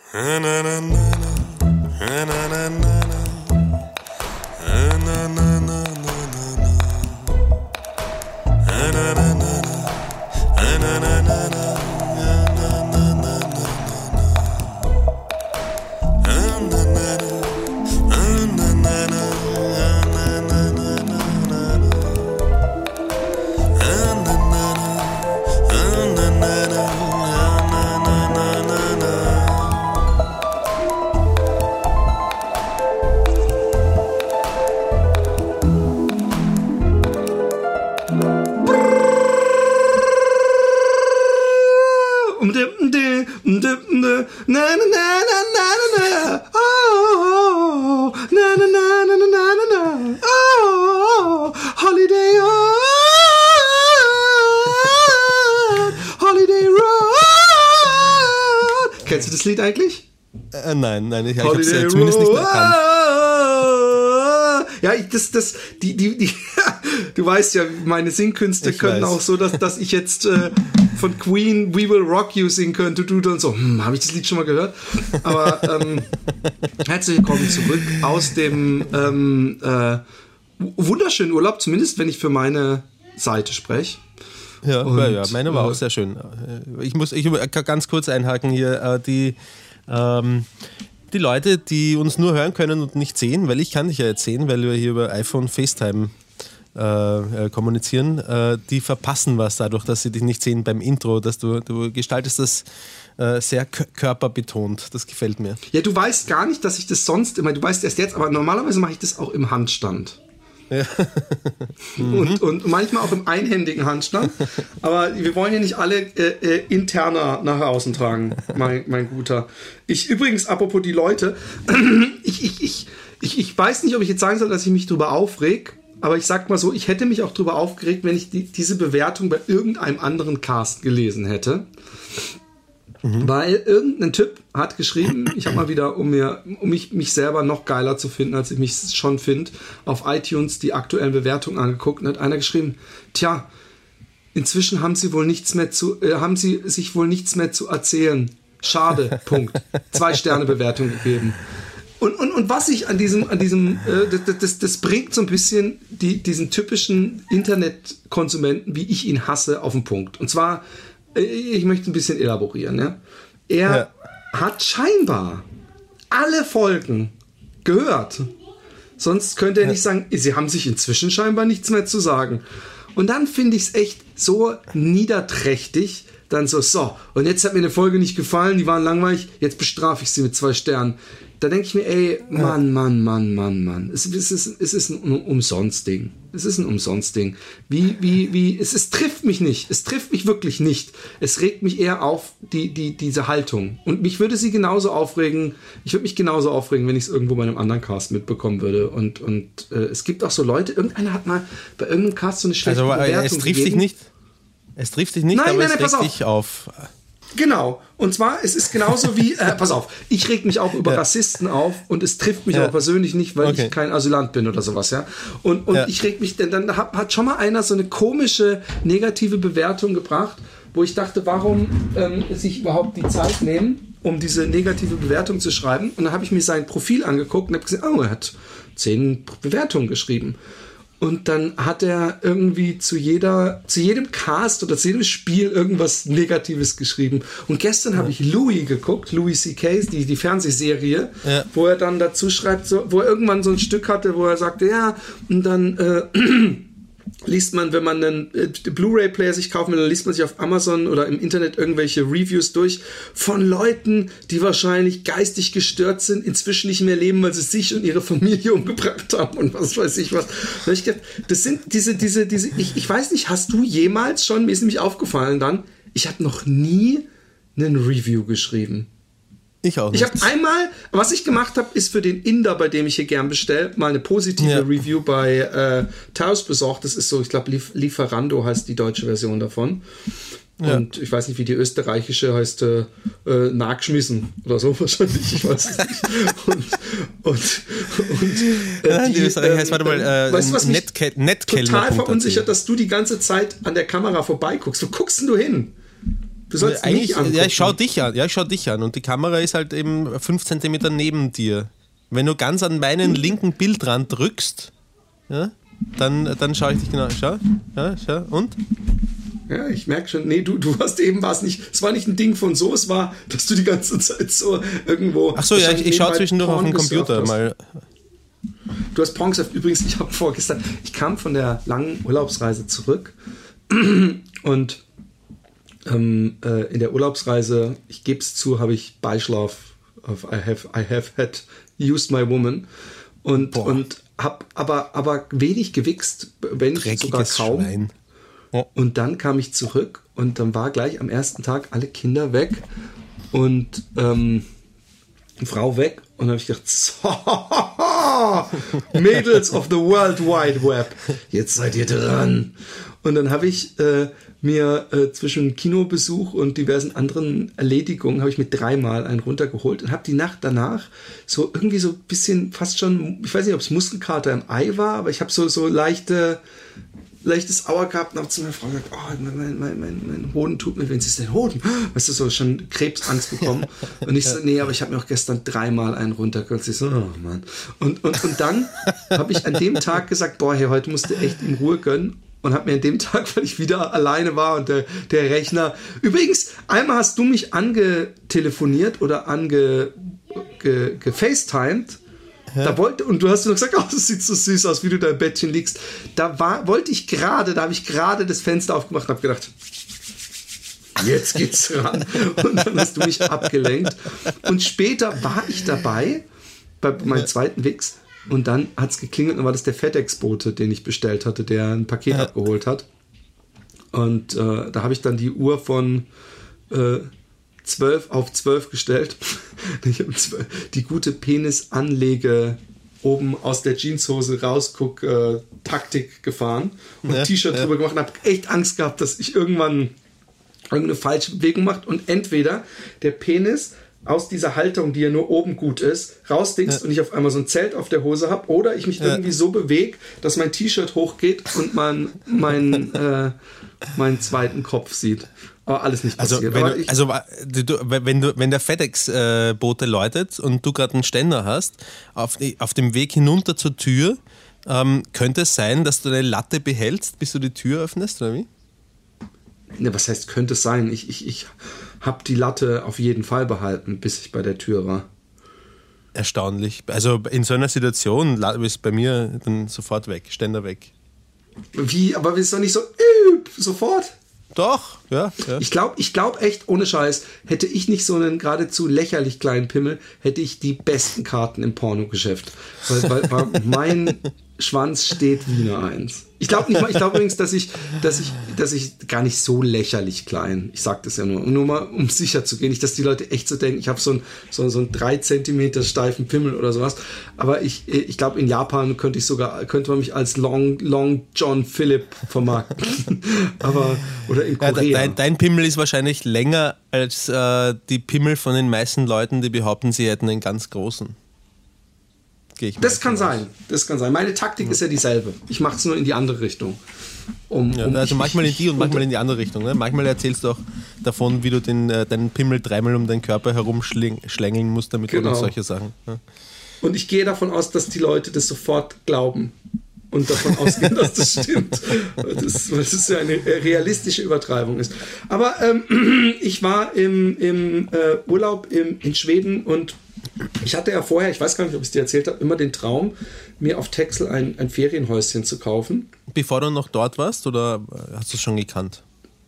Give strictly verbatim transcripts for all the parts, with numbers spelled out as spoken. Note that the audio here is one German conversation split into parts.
Kennst du das Lied eigentlich? Äh, nein, nein, ich, ich habe es äh, zumindest nicht erkannt. Ja, ich, das, das, die, die, die, du weißt ja, meine Singkünste Ich können weiß. auch so, dass, dass ich jetzt äh, von Queen We Will Rock You singen könnte, du dann so, hm, habe ich das Lied schon mal gehört? Aber ähm, herzlich willkommen zurück aus dem ähm, äh, wunderschönen Urlaub, zumindest wenn ich für meine Seite spreche. Ja, Und, ja, ja, meine war äh, auch sehr schön. Ich muss ich kann ganz kurz einhaken hier, äh, die, ähm, die Leute, die uns nur hören können und nicht sehen, weil ich kann dich ja jetzt sehen, weil wir hier über iPhone FaceTime äh, äh, kommunizieren, äh, die verpassen was dadurch, dass sie dich nicht sehen beim Intro, dass du, du gestaltest das äh, sehr k- körperbetont, das gefällt mir. Ja, du weißt gar nicht, dass ich das sonst immer, du weißt erst jetzt, aber normalerweise mache ich das auch im Handstand. Ja. und, und manchmal auch im einhändigen Handstand. Aber wir wollen ja nicht alle äh, äh, interner nach außen tragen, mein, mein Guter. Ich übrigens, apropos die Leute, ich, ich, ich, ich, ich weiß nicht, ob ich jetzt sagen soll, dass ich mich drüber aufreg, aber ich sag mal so, ich hätte mich auch drüber aufgeregt, wenn ich die, diese Bewertung bei irgendeinem anderen Cast gelesen hätte. Mhm. Weil irgendein Typ hat geschrieben, ich habe mal wieder, um mir, um mich, mich selber noch geiler zu finden, als ich mich schon finde, auf iTunes die aktuellen Bewertungen angeguckt und hat einer geschrieben, tja, inzwischen haben sie wohl nichts mehr zu, äh, haben sie sich wohl nichts mehr zu erzählen. Schade, Punkt. Zwei Sterne Bewertung gegeben. Und, und, und was ich an diesem, an diesem, äh, das, das, das bringt so ein bisschen die, diesen typischen Internetkonsumenten, wie ich ihn hasse, auf den Punkt. Und zwar, ich möchte ein bisschen elaborieren. Ja? Er ja. hat scheinbar alle Folgen gehört. Sonst könnte er ja. nicht sagen, sie haben sich inzwischen scheinbar nichts mehr zu sagen. Und dann finde ich es echt so niederträchtig, dann so, so, und jetzt hat mir eine Folge nicht gefallen, die waren langweilig, jetzt bestrafe ich sie mit zwei Sternen. Da denke ich mir, ey, Mann, Mann, Mann, Mann, Mann. Es, es, ist, es ist ein Umsonstding. Es ist ein Umsonstding. Wie, wie, wie, es, es trifft mich nicht. Es trifft mich wirklich nicht. Es regt mich eher auf, die, die, diese Haltung. Und mich würde sie genauso aufregen, ich würde mich genauso aufregen, wenn ich es irgendwo bei einem anderen Cast mitbekommen würde. Und, und äh, es gibt auch so Leute, irgendeiner hat mal bei irgendeinem Cast so eine schlechte also, Bewertung es trifft gegeben. dich nicht. Es trifft dich nicht, nein, aber nein, nein, es regt dich auf. Genau. Und zwar, es ist genauso wie, äh, pass auf, ich reg mich auch über ja. Rassisten auf und es trifft mich ja. aber persönlich nicht, weil okay. ich kein Asylant bin oder sowas, ja. Und, und ja. ich reg mich, denn dann hat, hat schon mal einer so eine komische negative Bewertung gebracht, wo ich dachte, warum ähm, sich überhaupt die Zeit nehmen, um diese negative Bewertung zu schreiben. Und dann habe ich mir sein Profil angeguckt und habe gesehen, oh, er hat zehn Bewertungen geschrieben. Und dann hat er irgendwie zu jeder, zu jedem Cast oder zu jedem Spiel irgendwas Negatives geschrieben. Und gestern ja. habe ich Louis geguckt, Louis C K, die, die Fernsehserie, ja. wo er dann dazu schreibt, so, wo er irgendwann so ein Stück hatte, wo er sagte, ja, und dann äh, liest man, wenn man einen äh, Blu-ray-Player sich kaufen will, dann liest man sich auf Amazon oder im Internet irgendwelche Reviews durch von Leuten, die wahrscheinlich geistig gestört sind, inzwischen nicht mehr leben, weil sie sich und ihre Familie umgebracht haben und was weiß ich was. Da ich gedacht, das sind diese, diese, diese, ich, ich weiß nicht, hast du jemals schon, mir ist nämlich aufgefallen dann, ich habe noch nie einen Review geschrieben. Ich auch nicht. Ich habe einmal, was ich gemacht habe, ist für den Inder, bei dem ich hier gern bestelle, mal eine positive ja. Review bei äh, Taos besorgt. Das ist so, ich glaube, Lief- Lieferando heißt die deutsche Version davon. Ja. Und ich weiß nicht, wie die österreichische heißt, äh, äh, nachgeschmissen oder so wahrscheinlich, ich weiß es nicht. Und, und, und äh, ja, die, die Österreich heißt, ähm, warte mal, äh, weißt du, was mich Netke- Netkellner. total verunsichert, dass du die ganze Zeit an der Kamera vorbeiguckst. Wo guckst denn du hin? Du sollst Eigentlich, mich angucken. Ja, ich schau dich an. Ja, ich schau dich an. Und die Kamera ist halt eben fünf Zentimeter neben dir. Wenn du ganz an meinen linken Bildrand drückst, ja, dann, dann schaue ich dich genau. Schau, ja, schau. Und? Ja, ich merke schon, nee, du, du hast eben was nicht, es war nicht ein Ding von so, es war, dass du die ganze Zeit so irgendwo... Ach so, ja, ich, ich schaue zwischendurch auf den Computer mal. Du hast Porn gesurft. Übrigens, ich habe vorgestern, ich kam von der langen Urlaubsreise zurück und ähm, äh, in der Urlaubsreise, ich gebe es zu, habe ich Beischlaf auf I have, I have had used my woman und, und habe aber, aber wenig gewichst, wenn nicht sogar kaum. Schwein. Ja. Und dann kam ich zurück und dann war gleich am ersten Tag alle Kinder weg und ähm, Frau weg und dann habe ich gedacht, so, Mädels of the World Wide Web, jetzt seid ihr dran. Und dann habe ich äh, mir äh, zwischen Kinobesuch und diversen anderen Erledigungen habe ich mir dreimal einen runtergeholt und habe die Nacht danach so irgendwie so ein bisschen fast schon, ich weiß nicht, ob es Muskelkater im Ei war, aber ich habe so, so leichte leichtes Auer gehabt und habe zu meiner Frau gesagt, oh, mein, mein, mein, mein Hoden tut mir weh. Wenn sie ist der Hoden, weißt du, so schon Krebsangst bekommen. Und ich so, nee, aber ich habe mir auch gestern dreimal einen runtergeholt. Ich so, oh Mann. Und, und, und dann habe ich an dem Tag gesagt, boah, hey, heute musst du echt in Ruhe gönnen. Und habe mir an dem Tag, weil ich wieder alleine war und der, der Rechner... Übrigens, einmal hast du mich angetelefoniert oder ange ge, gefacetimed. Ja. Da wollte, und du hast nur gesagt, oh, das sieht so süß aus, wie du da im Bettchen liegst. Da war, wollte ich gerade, da habe ich gerade das Fenster aufgemacht und habe gedacht, jetzt geht's ran. Und dann hast du mich abgelenkt. Und später war ich dabei, bei meinem zweiten Wix, und dann hat es geklingelt und war das der FedEx-Bote, den ich bestellt hatte, der ein Paket ja. abgeholt hat. Und äh, da habe ich dann die Uhr von äh, zwölf auf zwölf gestellt. Ich habe die gute Penisanlege oben aus der Jeanshose rausguck äh, Taktik gefahren und ja, T-Shirt ja. drüber gemacht und habe echt Angst gehabt, dass ich irgendwann irgendeine falsche Bewegung macht und entweder der Penis aus dieser Haltung, die ja nur oben gut ist, rausdingst ja. und ich auf einmal so ein Zelt auf der Hose habe oder ich mich ja. irgendwie so bewege, dass mein T-Shirt hochgeht und man meinen äh, meinen zweiten Kopf sieht. Aber alles nicht passiert. Also wenn, du, also, du, wenn, du, wenn der FedEx-Bote läutet und du gerade einen Ständer hast, auf, auf dem Weg hinunter zur Tür, ähm, könnte es sein, dass du deine Latte behältst, bis du die Tür öffnest, oder wie? Ne, was heißt, könnte es sein? Ich, ich, ich habe die Latte auf jeden Fall behalten, bis ich bei der Tür war. Erstaunlich. Also in so einer Situation ist bei mir dann sofort weg, Ständer weg. Wie? Aber ist doch nicht so äh, sofort? Doch, ja. ja. Ich glaube ich glaub echt, ohne Scheiß, hätte ich nicht so einen geradezu lächerlich kleinen Pimmel, hätte ich die besten Karten im Pornogeschäft. Weil, weil, weil mein Schwanz steht wie eine Eins. Ich glaube nicht mal, ich glaube übrigens, dass ich, dass ich, dass ich gar nicht so lächerlich klein, ich sag das ja nur, nur mal, um sicher zu gehen, nicht, dass die Leute echt so denken, ich habe so einen so, so einen drei Zentimeter steifen Pimmel oder sowas, aber ich, ich glaube, in Japan könnte ich sogar, könnte man mich als Long, Long John Philip vermarkten, aber, oder in Korea. Ja, dein, dein Pimmel ist wahrscheinlich länger als äh, die Pimmel von den meisten Leuten, die behaupten, sie hätten einen ganz großen. Das kann sein, das kann sein. Meine Taktik ja. ist ja dieselbe. Ich mache es nur in die andere Richtung. Um, ja, um also ich, manchmal in die und ich, manchmal in die andere Richtung. Ne? Manchmal erzählst du auch davon, wie du den, äh, deinen Pimmel dreimal um deinen Körper herumschlängeln musst, damit genau. du solche Sachen. Ja. Und ich gehe davon aus, dass die Leute das sofort glauben und davon ausgehen, dass das stimmt. Das, weil das ja eine realistische Übertreibung ist. Aber ähm, ich war im, im äh, Urlaub im, in Schweden und ich hatte ja vorher, ich weiß gar nicht, ob ich es dir erzählt habe, immer den Traum, mir auf Texel ein, ein Ferienhäuschen zu kaufen. Bevor du noch dort warst oder hast du es schon gekannt?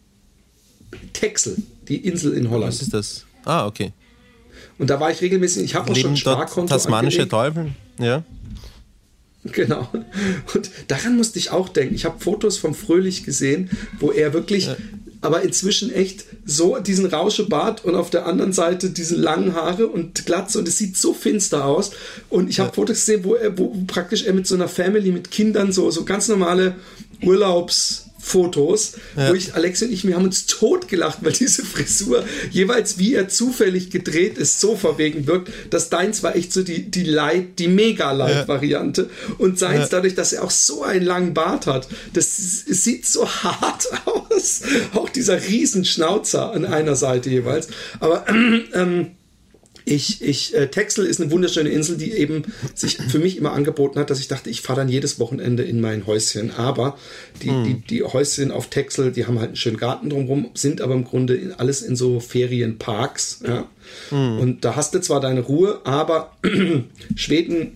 Texel, die Insel in Holland. Was ist das? Ah, okay. Und da war ich regelmäßig, ich habe auch schon ein Sparkonto tasmanische Teufel, ja. Genau. Und daran musste ich auch denken. Ich habe Fotos vom Fröhlich gesehen, wo er wirklich... Ja. aber inzwischen echt so diesen Rauschebart und auf der anderen Seite diese langen Haare und Glatze und es sieht so finster aus und ich habe ja. Fotos gesehen, wo er wo praktisch er mit so einer Family, mit Kindern so, so ganz normale Urlaubs Fotos, ja. wo ich, Alexi und ich, wir haben uns totgelacht, weil diese Frisur jeweils, wie er zufällig gedreht ist, so verwegen wirkt, dass deins war echt so die, die Light, die Mega-Light-Variante ja. und seins ja. dadurch, dass er auch so einen langen Bart hat, das es sieht so hart aus, auch dieser Riesenschnauzer an einer Seite jeweils, aber ähm, Ich, ich, äh, Texel ist eine wunderschöne Insel, die eben sich für mich immer angeboten hat, dass ich dachte, ich fahre dann jedes Wochenende in mein Häuschen. Aber die, hm. die, die Häuschen auf Texel, die haben halt einen schönen Garten drumherum, sind aber im Grunde in, alles in so Ferienparks. Ja? Hm. Und da hast du zwar deine Ruhe, aber Schweden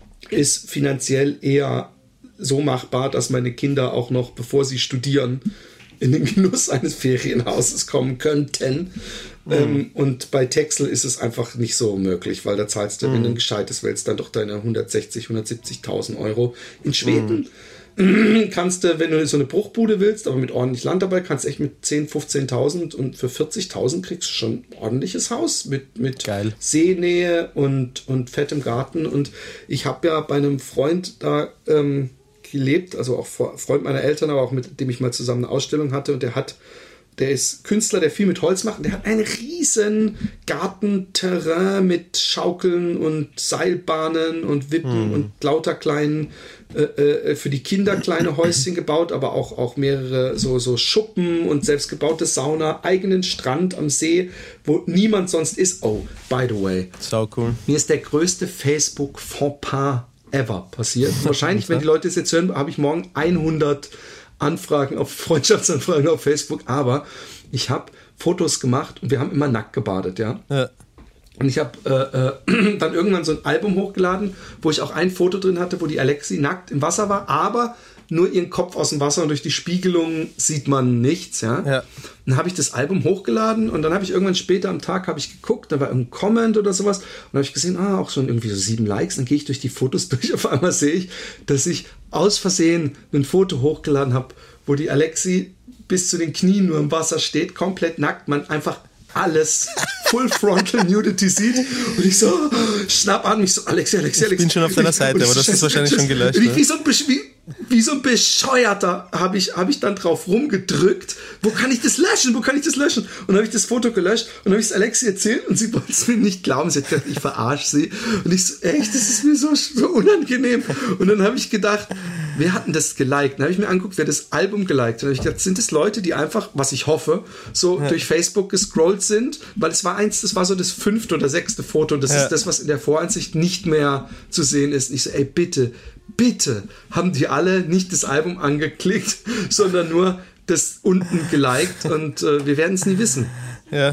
ist finanziell eher so machbar, dass meine Kinder auch noch, bevor sie studieren, in den Genuss eines Ferienhauses kommen könnten. Mhm. Ähm, und bei Texel ist es einfach nicht so möglich, weil da zahlst du, mhm. wenn du ein gescheites willst, dann doch deine hundertsechzig, hundertsiebzigtausend Euro. In Schweden mhm. kannst du, wenn du so eine Bruchbude willst, aber mit ordentlich Land dabei, kannst du echt mit zehntausend, fünfzehntausend und für vierzigtausend kriegst du schon ein ordentliches Haus mit, mit Seenähe und, und fettem Garten. Und ich habe ja bei einem Freund da ähm, gelebt, also auch Freund meiner Eltern, aber auch mit dem ich mal zusammen eine Ausstellung hatte, und der hat, der ist Künstler, der viel mit Holz macht, und der hat einen riesen Gartenterrain mit Schaukeln und Seilbahnen und Wippen hm. und lauter kleinen äh, äh, für die Kinder kleine Häuschen gebaut, aber auch, auch mehrere so, so Schuppen und selbstgebaute Sauna, eigenen Strand am See, wo niemand sonst ist. Oh, by the way, so cool. Mir ist der größte Facebook-Fauxpas ever passiert. Wahrscheinlich, wenn die Leute es jetzt hören, habe ich morgen hundert Anfragen auf Freundschaftsanfragen auf Facebook, aber ich habe Fotos gemacht und wir haben immer nackt gebadet, ja. ja. Und ich habe äh, äh, dann irgendwann so ein Album hochgeladen, wo ich auch ein Foto drin hatte, wo die Alexi nackt im Wasser war, aber nur ihren Kopf aus dem Wasser, und durch die Spiegelung sieht man nichts, ja. ja. Dann habe ich das Album hochgeladen und dann habe ich irgendwann später am Tag habe ich geguckt, da war ein Comment oder sowas, und dann habe ich gesehen, ah, auch schon irgendwie so sieben Likes, dann gehe ich durch die Fotos durch, auf einmal sehe ich, dass ich aus Versehen ein Foto hochgeladen habe, wo die Alexi bis zu den Knien nur im Wasser steht, komplett nackt, man einfach alles Full Frontal Nudity sieht, und ich so schnapp an mich so, Alexi, Alexi, Alexi. Ich bin schon auf deiner Seite, aber das ist wahrscheinlich schon gelöscht. Wie, wie, so ein, wie, wie so ein Bescheuerter habe ich, hab ich dann drauf rumgedrückt, wo kann ich das löschen, wo kann ich das löschen? Und dann habe ich das Foto gelöscht und habe ich es Alexi erzählt, und sie wollte es mir nicht glauben, sie hat gedacht, ich verarsche sie, und ich so, echt, das ist mir so, so unangenehm. Und dann habe ich gedacht, wer hat denn das geliked? Dann habe ich mir angeguckt, wer das Album geliked hat. Dann habe ich gedacht, sind das Leute, die einfach, was ich hoffe, so ja. durch Facebook gescrollt sind, weil es war eins, das war so das fünfte oder sechste Foto, das ja. ist das, was in der Voransicht nicht mehr zu sehen ist. Und ich so, ey, bitte, bitte, haben die alle nicht das Album angeklickt, sondern nur das unten geliked, und äh, wir werden es nie wissen. Ja,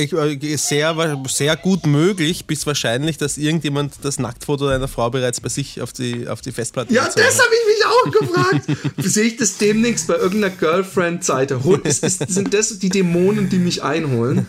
sehr, sehr gut möglich, bis wahrscheinlich, dass irgendjemand das Nacktfoto einer Frau bereits bei sich auf die, auf die Festplatte ja, das habe ich mich auch gefragt. Sehe ich das demnächst bei irgendeiner Girlfriend-Seite? Sind das die Dämonen, die mich einholen?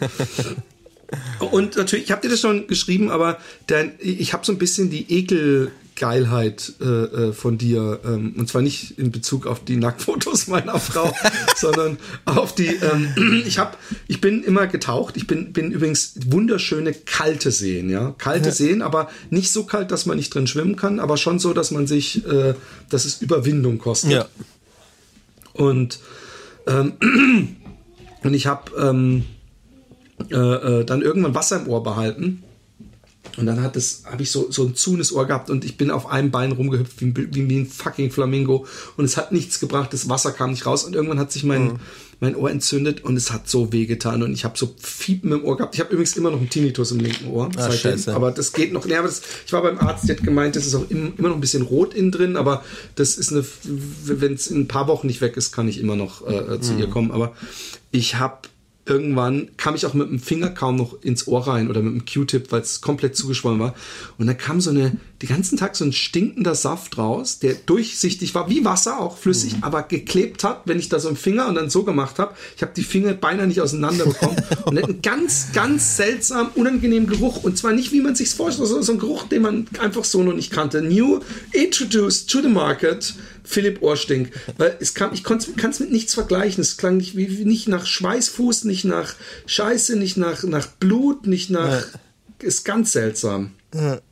Und natürlich, ich habe dir das schon geschrieben, aber der, ich habe so ein bisschen die Ekelgeilheit äh, von dir, ähm, und zwar nicht in Bezug auf die Nacktfotos meiner Frau, sondern auf die, ähm, ich habe, ich bin immer getaucht, ich bin, bin übrigens wunderschöne kalte Seen, ja, kalte ja. Seen, aber nicht so kalt, dass man nicht drin schwimmen kann, aber schon so, dass man sich, äh, dass es Überwindung kostet. Ja. Und, ähm, und ich habe, ähm, Äh, äh, dann irgendwann Wasser im Ohr behalten, und dann hat es, habe ich so, so ein zunes Ohr gehabt, und ich bin auf einem Bein rumgehüpft wie, wie, wie ein fucking Flamingo, und es hat nichts gebracht, das Wasser kam nicht raus, und irgendwann hat sich mein, mhm. mein Ohr entzündet, und es hat so weh getan, und ich habe so Fiepen im Ohr gehabt. Ich habe übrigens immer noch einen Tinnitus im linken Ohr, ah, scheiße. Aber das geht noch. Nee, aber das, ich war beim Arzt, der hat gemeint, das ist auch im, immer noch ein bisschen rot innen drin, aber das ist eine, wenn es in ein paar Wochen nicht weg ist, kann ich immer noch äh, zu mhm. ihr kommen. Aber ich habe irgendwann kam ich auch mit dem Finger kaum noch ins Ohr rein oder mit dem Q-Tip, weil es komplett zugeschwollen war. Und dann kam so eine, den ganzen Tag so ein stinkender Saft raus, der durchsichtig war, wie Wasser, auch flüssig, mhm. aber geklebt hat, wenn ich da so einen Finger und dann so gemacht habe. Ich habe die Finger beinahe nicht auseinander bekommen. Und hat einen ganz, ganz seltsam, unangenehmen Geruch. Und zwar nicht, wie man sich vorstellt, sondern so ein Geruch, den man einfach so noch nicht kannte. New, introduced to the market, Philipp Ohrstink. Weil es kam, ich kann es mit nichts vergleichen. Es klang nicht, wie, nicht nach Schweißfuß, nicht nach Scheiße, nicht nach, nach Blut, nicht nach... Ja. Ist ganz seltsam. Ja.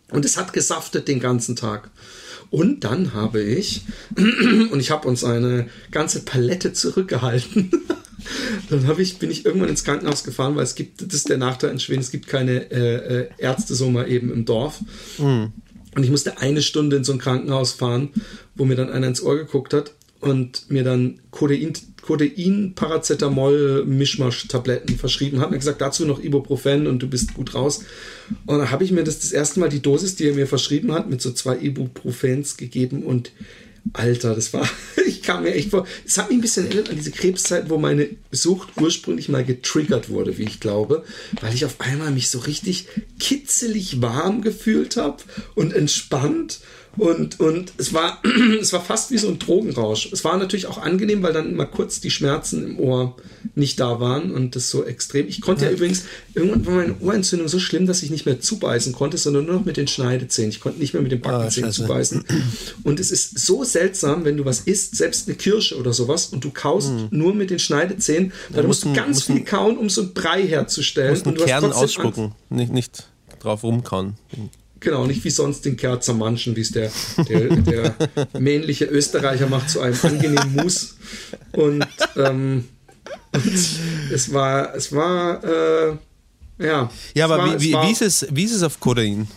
Und es hat gesaftet den ganzen Tag. Und dann habe ich, und ich habe uns eine ganze Palette zurückgehalten, dann habe ich, bin ich irgendwann ins Krankenhaus gefahren, weil es gibt, das ist der Nachteil in Schweden, es gibt keine äh, Ärzte so mal eben im Dorf. Mhm. Und ich musste eine Stunde in so ein Krankenhaus fahren, wo mir dann einer ins Ohr geguckt hat und mir dann Codein, Codein Paracetamol Mischmasch-Tabletten verschrieben hat. Und er hat gesagt, dazu noch Ibuprofen und du bist gut raus. Und dann habe ich mir das das erste Mal die Dosis, die er mir verschrieben hat, mit so zwei Ibuprofens gegeben und Alter, das war, ich kam mir echt vor, es hat mich ein bisschen erinnert an diese Krebszeit, wo meine Sucht ursprünglich mal getriggert wurde, wie ich glaube, weil ich auf einmal mich so richtig kitzelig warm gefühlt habe und entspannt und, und es war, es war fast wie so ein Drogenrausch. Es war natürlich auch angenehm, weil dann mal kurz die Schmerzen im Ohr nicht da waren und das so extrem. Ich konnte ja, ja übrigens, irgendwann war meine Ohrentzündung so schlimm, dass ich nicht mehr zubeißen konnte, sondern nur noch mit den Schneidezähnen. Ich konnte nicht mehr mit den Backenzähnen oh, zubeißen. Und es ist so seltsam, wenn du was isst, selbst eine Kirsche oder sowas, und du kaust mm. nur mit den Schneidezähnen, weil ja, du musst, musst ganz musst viel kauen, um so einen Brei herzustellen. Du musst einen Kern ausspucken, nicht, nicht drauf rumkauen. Genau, nicht wie sonst den Kerl zermanschen, wie es der, der, der männliche Österreicher macht, zu einem angenehmen Mus. Und, ähm, und es war, es war, äh, ja. Ja, aber war, wie, wie, war, wie, ist es, wie ist es auf Codein?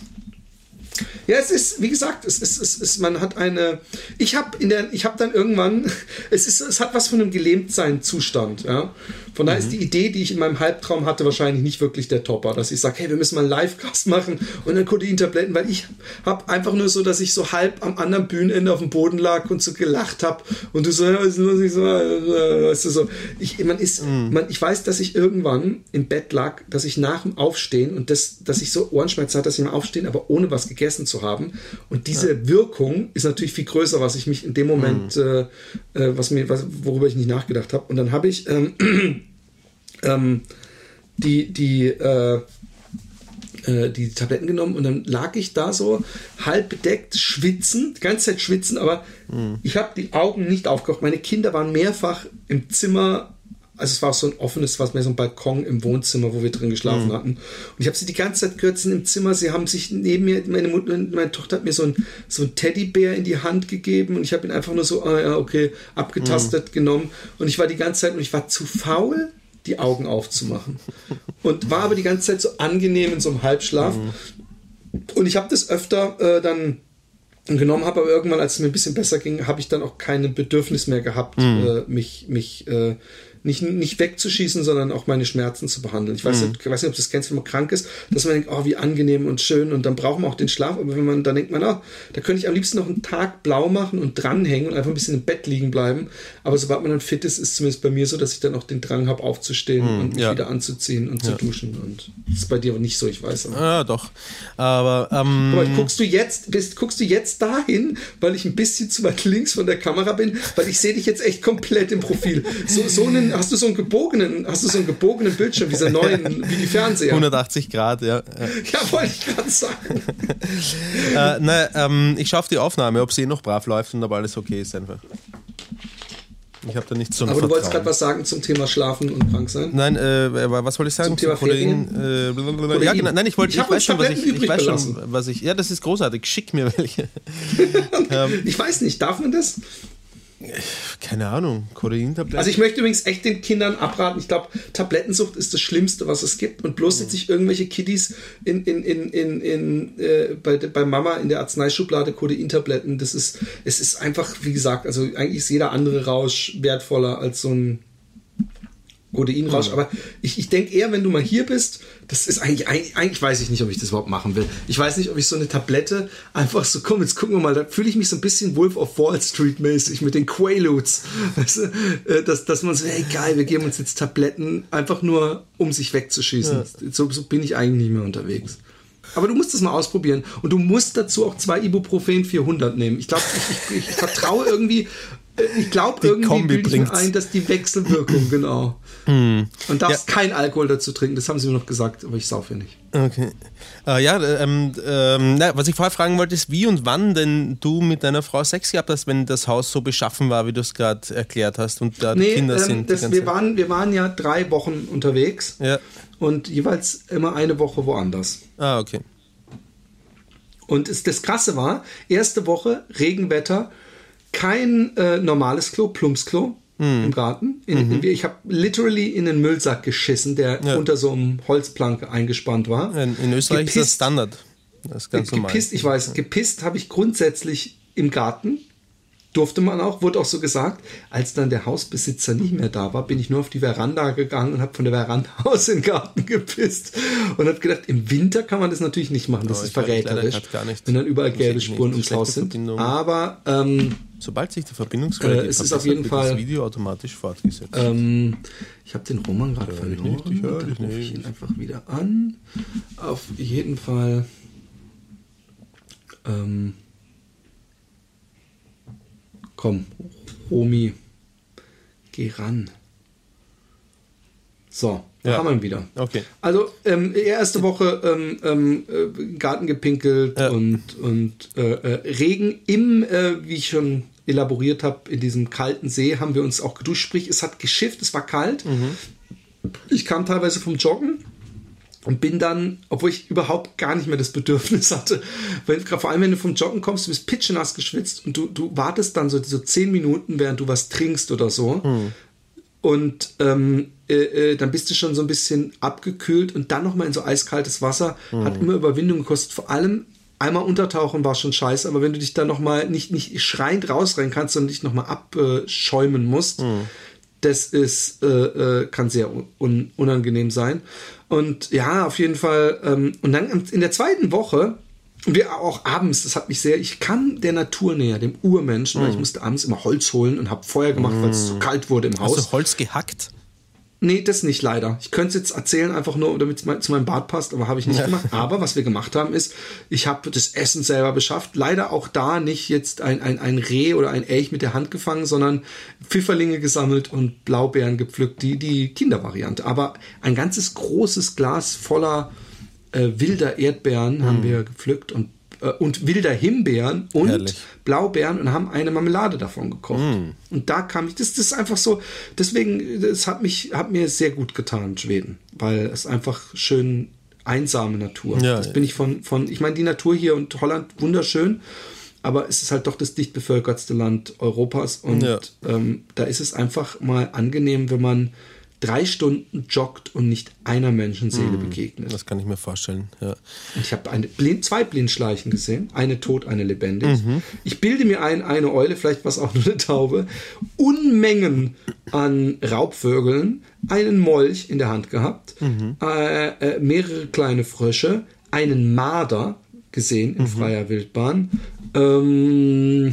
Ja, es ist, wie gesagt, es ist, es ist, man hat eine, ich habe in der, ich habe dann irgendwann, es ist, es hat was von einem Gelähmtsein-Zustand, ja. Von daher mhm. ist die Idee, die ich in meinem Halbtraum hatte, wahrscheinlich nicht wirklich der Topper, dass ich sage, hey, wir müssen mal einen Live-Cast machen und dann Codein-Tabletten, weil ich habe einfach nur so, dass ich so halb am anderen Bühnenende auf dem Boden lag und so gelacht habe und du so, ja, was ist los? Ich so, weißt du, so, ich, man ist, mhm. man, ich weiß, dass ich irgendwann im Bett lag, dass ich nach dem Aufstehen und das, dass ich so Ohrenschmerzen hatte, dass ich im Aufstehen, aber ohne was gegessen zu haben. Und diese ja. Wirkung ist natürlich viel größer, was ich mich in dem Moment, mhm. äh, was mir, was, worüber ich nicht nachgedacht habe. Und dann habe ich ähm, ähm, die, die, äh, äh, die Tabletten genommen und dann lag ich da so halb bedeckt, schwitzen, die ganze Zeit schwitzen, aber mhm. ich habe die Augen nicht aufgemacht. Meine Kinder waren mehrfach im Zimmer. Also es war so ein offenes, was mehr so ein Balkon im Wohnzimmer, wo wir drin geschlafen mhm. hatten. Und ich habe sie die ganze Zeit gehört, sind im Zimmer, sie haben sich neben mir, meine Mutter, meine Tochter hat mir so ein, so ein Teddybär in die Hand gegeben und ich habe ihn einfach nur so, ah ja, okay, abgetastet mhm. genommen. Und ich war die ganze Zeit, und ich war zu faul, die Augen aufzumachen. Und war aber die ganze Zeit so angenehm in so einem Halbschlaf. Mhm. Und ich habe das öfter äh, dann genommen, habe aber irgendwann, als es mir ein bisschen besser ging, habe ich dann auch kein Bedürfnis mehr gehabt, mhm. äh, mich, mich äh, Nicht, nicht wegzuschießen, sondern auch meine Schmerzen zu behandeln. Ich weiß, mhm. nicht, ich weiß nicht, ob du das kennst, wenn man krank ist, dass man denkt, oh, wie angenehm und schön, und dann braucht man auch den Schlaf, aber wenn man, dann denkt man, oh, da könnte ich am liebsten noch einen Tag blau machen und dranhängen und einfach ein bisschen im Bett liegen bleiben, aber sobald man dann fit ist, ist zumindest bei mir so, dass ich dann auch den Drang habe, aufzustehen mhm, und mich ja. wieder anzuziehen und ja. zu duschen, und das ist bei dir aber nicht so, ich weiß. Aber. Ja, doch. Aber, ähm... aber guckst du jetzt, bist, guckst du jetzt dahin, weil ich ein bisschen zu weit links von der Kamera bin, weil ich sehe dich jetzt echt komplett im Profil. So, so einen Hast du so einen gebogenen, hast du so einen gebogenen Bildschirm, diese neuen, wie die Fernseher? hundertachtzig Grad, ja. Ja, ja, wollte ich gerade sagen. äh, na, ähm, ich schaue auf die Aufnahme, ob sie eh noch brav läuft und ob alles okay ist einfach. Ich habe da nicht so ein Aber Vertrauen. Du wolltest gerade was sagen zum Thema Schlafen und krank sein? Nein, äh, was wollte ich sagen? Zum Thema Codein? Äh, Codein. Ja, genau. Nein, ich wollte, ich, ich weiß schon, was ich, ich weiß schon, was ich, ja, das ist großartig. Schick mir welche. ähm, ich weiß nicht, darf man das? Keine Ahnung, Codein-Tabletten. Also ich möchte übrigens echt den Kindern abraten. Ich glaube, Tablettensucht ist das Schlimmste, was es gibt. Und bloß jetzt sich irgendwelche Kiddies in, in, in, in, in, äh, bei, bei Mama in der Arzneischublade Codein-Tabletten, das ist, es ist einfach, wie gesagt, also eigentlich ist jeder andere Rausch wertvoller als so ein Codein-Rausch, mhm. aber ich, ich denke eher, wenn du mal hier bist, das ist eigentlich, eigentlich, eigentlich weiß ich nicht, ob ich das überhaupt machen will. Ich weiß nicht, ob ich so eine Tablette einfach so, komm, jetzt gucken wir mal, da fühle ich mich so ein bisschen Wolf of Wall Street mäßig mit den Quaaludes, weißt du, dass, dass man so, hey geil, wir geben uns jetzt Tabletten, einfach nur, um sich wegzuschießen. Ja. So, so bin ich eigentlich nicht mehr unterwegs. Aber du musst das mal ausprobieren. Und du musst dazu auch zwei Ibuprofen vierhundert nehmen. Ich glaube, ich, ich, ich vertraue irgendwie, ich glaube irgendwie bilde ich mir ein, dass die Wechselwirkung, genau. Mm. Und darfst ja. kein Alkohol dazu trinken, das haben sie mir noch gesagt, aber ich saufe ja nicht. Okay. Äh, ja, ähm, ähm, na, was ich vorher fragen wollte, ist, wie und wann denn du mit deiner Frau Sex gehabt hast, wenn das Haus so beschaffen war, wie du es gerade erklärt hast und da nee, die Kinder ähm, sind. Das, wir, waren, wir waren ja drei Wochen unterwegs ja. und jeweils immer eine Woche woanders. Ah, okay. Und es, das Krasse war, erste Woche, Regenwetter, kein äh, normales Klo, Plumpsklo mm. im Garten. In, mhm. Ich habe literally in einen Müllsack geschissen, der ja. unter so einem Holzplanke eingespannt war. In, in Österreich gepisst, ist das Standard. Das ist ganz normal. Gepisst, ich weiß, gepisst habe ich grundsätzlich im Garten. Durfte man auch, wurde auch so gesagt. Als dann der Hausbesitzer nicht mehr da war, bin ich nur auf die Veranda gegangen und habe von der Veranda aus in den Garten gepisst und habe gedacht, im Winter kann man das natürlich nicht machen, das oh, ist verräterisch, wenn dann überall gelbe Spuren ums Haus sind. Verbindung. Aber ähm, sobald sich die Verbindungsqualität äh, es ist auf jeden Fall das Video automatisch fortgesetzt. Ähm, ich habe den Roman gerade verloren. Nicht, ich höre dann dich rufe nicht. ich ihn einfach wieder an. Auf jeden Fall. Ähm, Komm, Romy, geh ran. So, da ja. haben wir ihn wieder. Okay. Also, ähm, erste Woche ähm, ähm, äh, Garten gepinkelt ja. und, und äh, äh, Regen im, äh, wie ich schon elaboriert habe, in diesem kalten See haben wir uns auch geduscht. Sprich, es hat geschifft, es war kalt. Mhm. Ich kam teilweise vom Joggen. Und bin dann, obwohl ich überhaupt gar nicht mehr das Bedürfnis hatte, wenn, vor allem wenn du vom Joggen kommst, du bist pitschenass geschwitzt und du, du wartest dann so, so zehn Minuten, während du was trinkst oder so. Hm. Und ähm, äh, äh, dann bist du schon so ein bisschen abgekühlt und dann nochmal in so eiskaltes Wasser. Hm. Hat immer Überwindung gekostet. Vor allem einmal untertauchen war schon scheiße, aber wenn du dich dann nochmal nicht, nicht schreiend rausrennen kannst, sondern dich nochmal abschäumen musst, hm. das ist, äh, kann sehr un- unangenehm sein. Und ja, auf jeden Fall. Ähm, und dann in der zweiten Woche, und wir auch abends, das hat mich sehr, ich kam der Natur näher, dem Urmenschen, mm. weil ich musste abends immer Holz holen und habe Feuer gemacht, mm. weil es so kalt wurde im Haus. Hast du Holz gehackt? Nee, das nicht leider. Ich könnte es jetzt erzählen, einfach nur, damit es zu meinem Bart passt, aber habe ich nicht ja. gemacht. Aber was wir gemacht haben, ist, ich habe das Essen selber beschafft. Leider auch da nicht jetzt ein, ein, ein Reh oder ein Elch mit der Hand gefangen, sondern Pfifferlinge gesammelt und Blaubeeren gepflückt, die, die Kindervariante. Aber ein ganzes großes Glas voller äh, wilder Erdbeeren mm. haben wir gepflückt und und wilder Himbeeren und Herrlich. Blaubeeren und haben eine Marmelade davon gekocht. Mm. Und da kam ich, das, das ist einfach so, deswegen, das hat mich, hat mir sehr gut getan, Schweden, weil es einfach schön einsame Natur. Ja, das ja. bin ich von, von, ich meine, die Natur hier und Holland wunderschön, aber es ist halt doch das dicht bevölkertste Land Europas und ja. ähm, da ist es einfach mal angenehm, wenn man drei Stunden joggt und nicht einer Menschenseele mm, begegnet. Das kann ich mir vorstellen, ja. Und ich habe eine, Blind, zwei Blindschleichen gesehen, eine tot, eine lebendig. Mhm. Ich bilde mir ein, eine Eule, vielleicht war es auch nur eine Taube, Unmengen an Raubvögeln, einen Molch in der Hand gehabt, mhm. äh, äh, mehrere kleine Frösche, einen Marder gesehen in mhm. freier Wildbahn, ähm,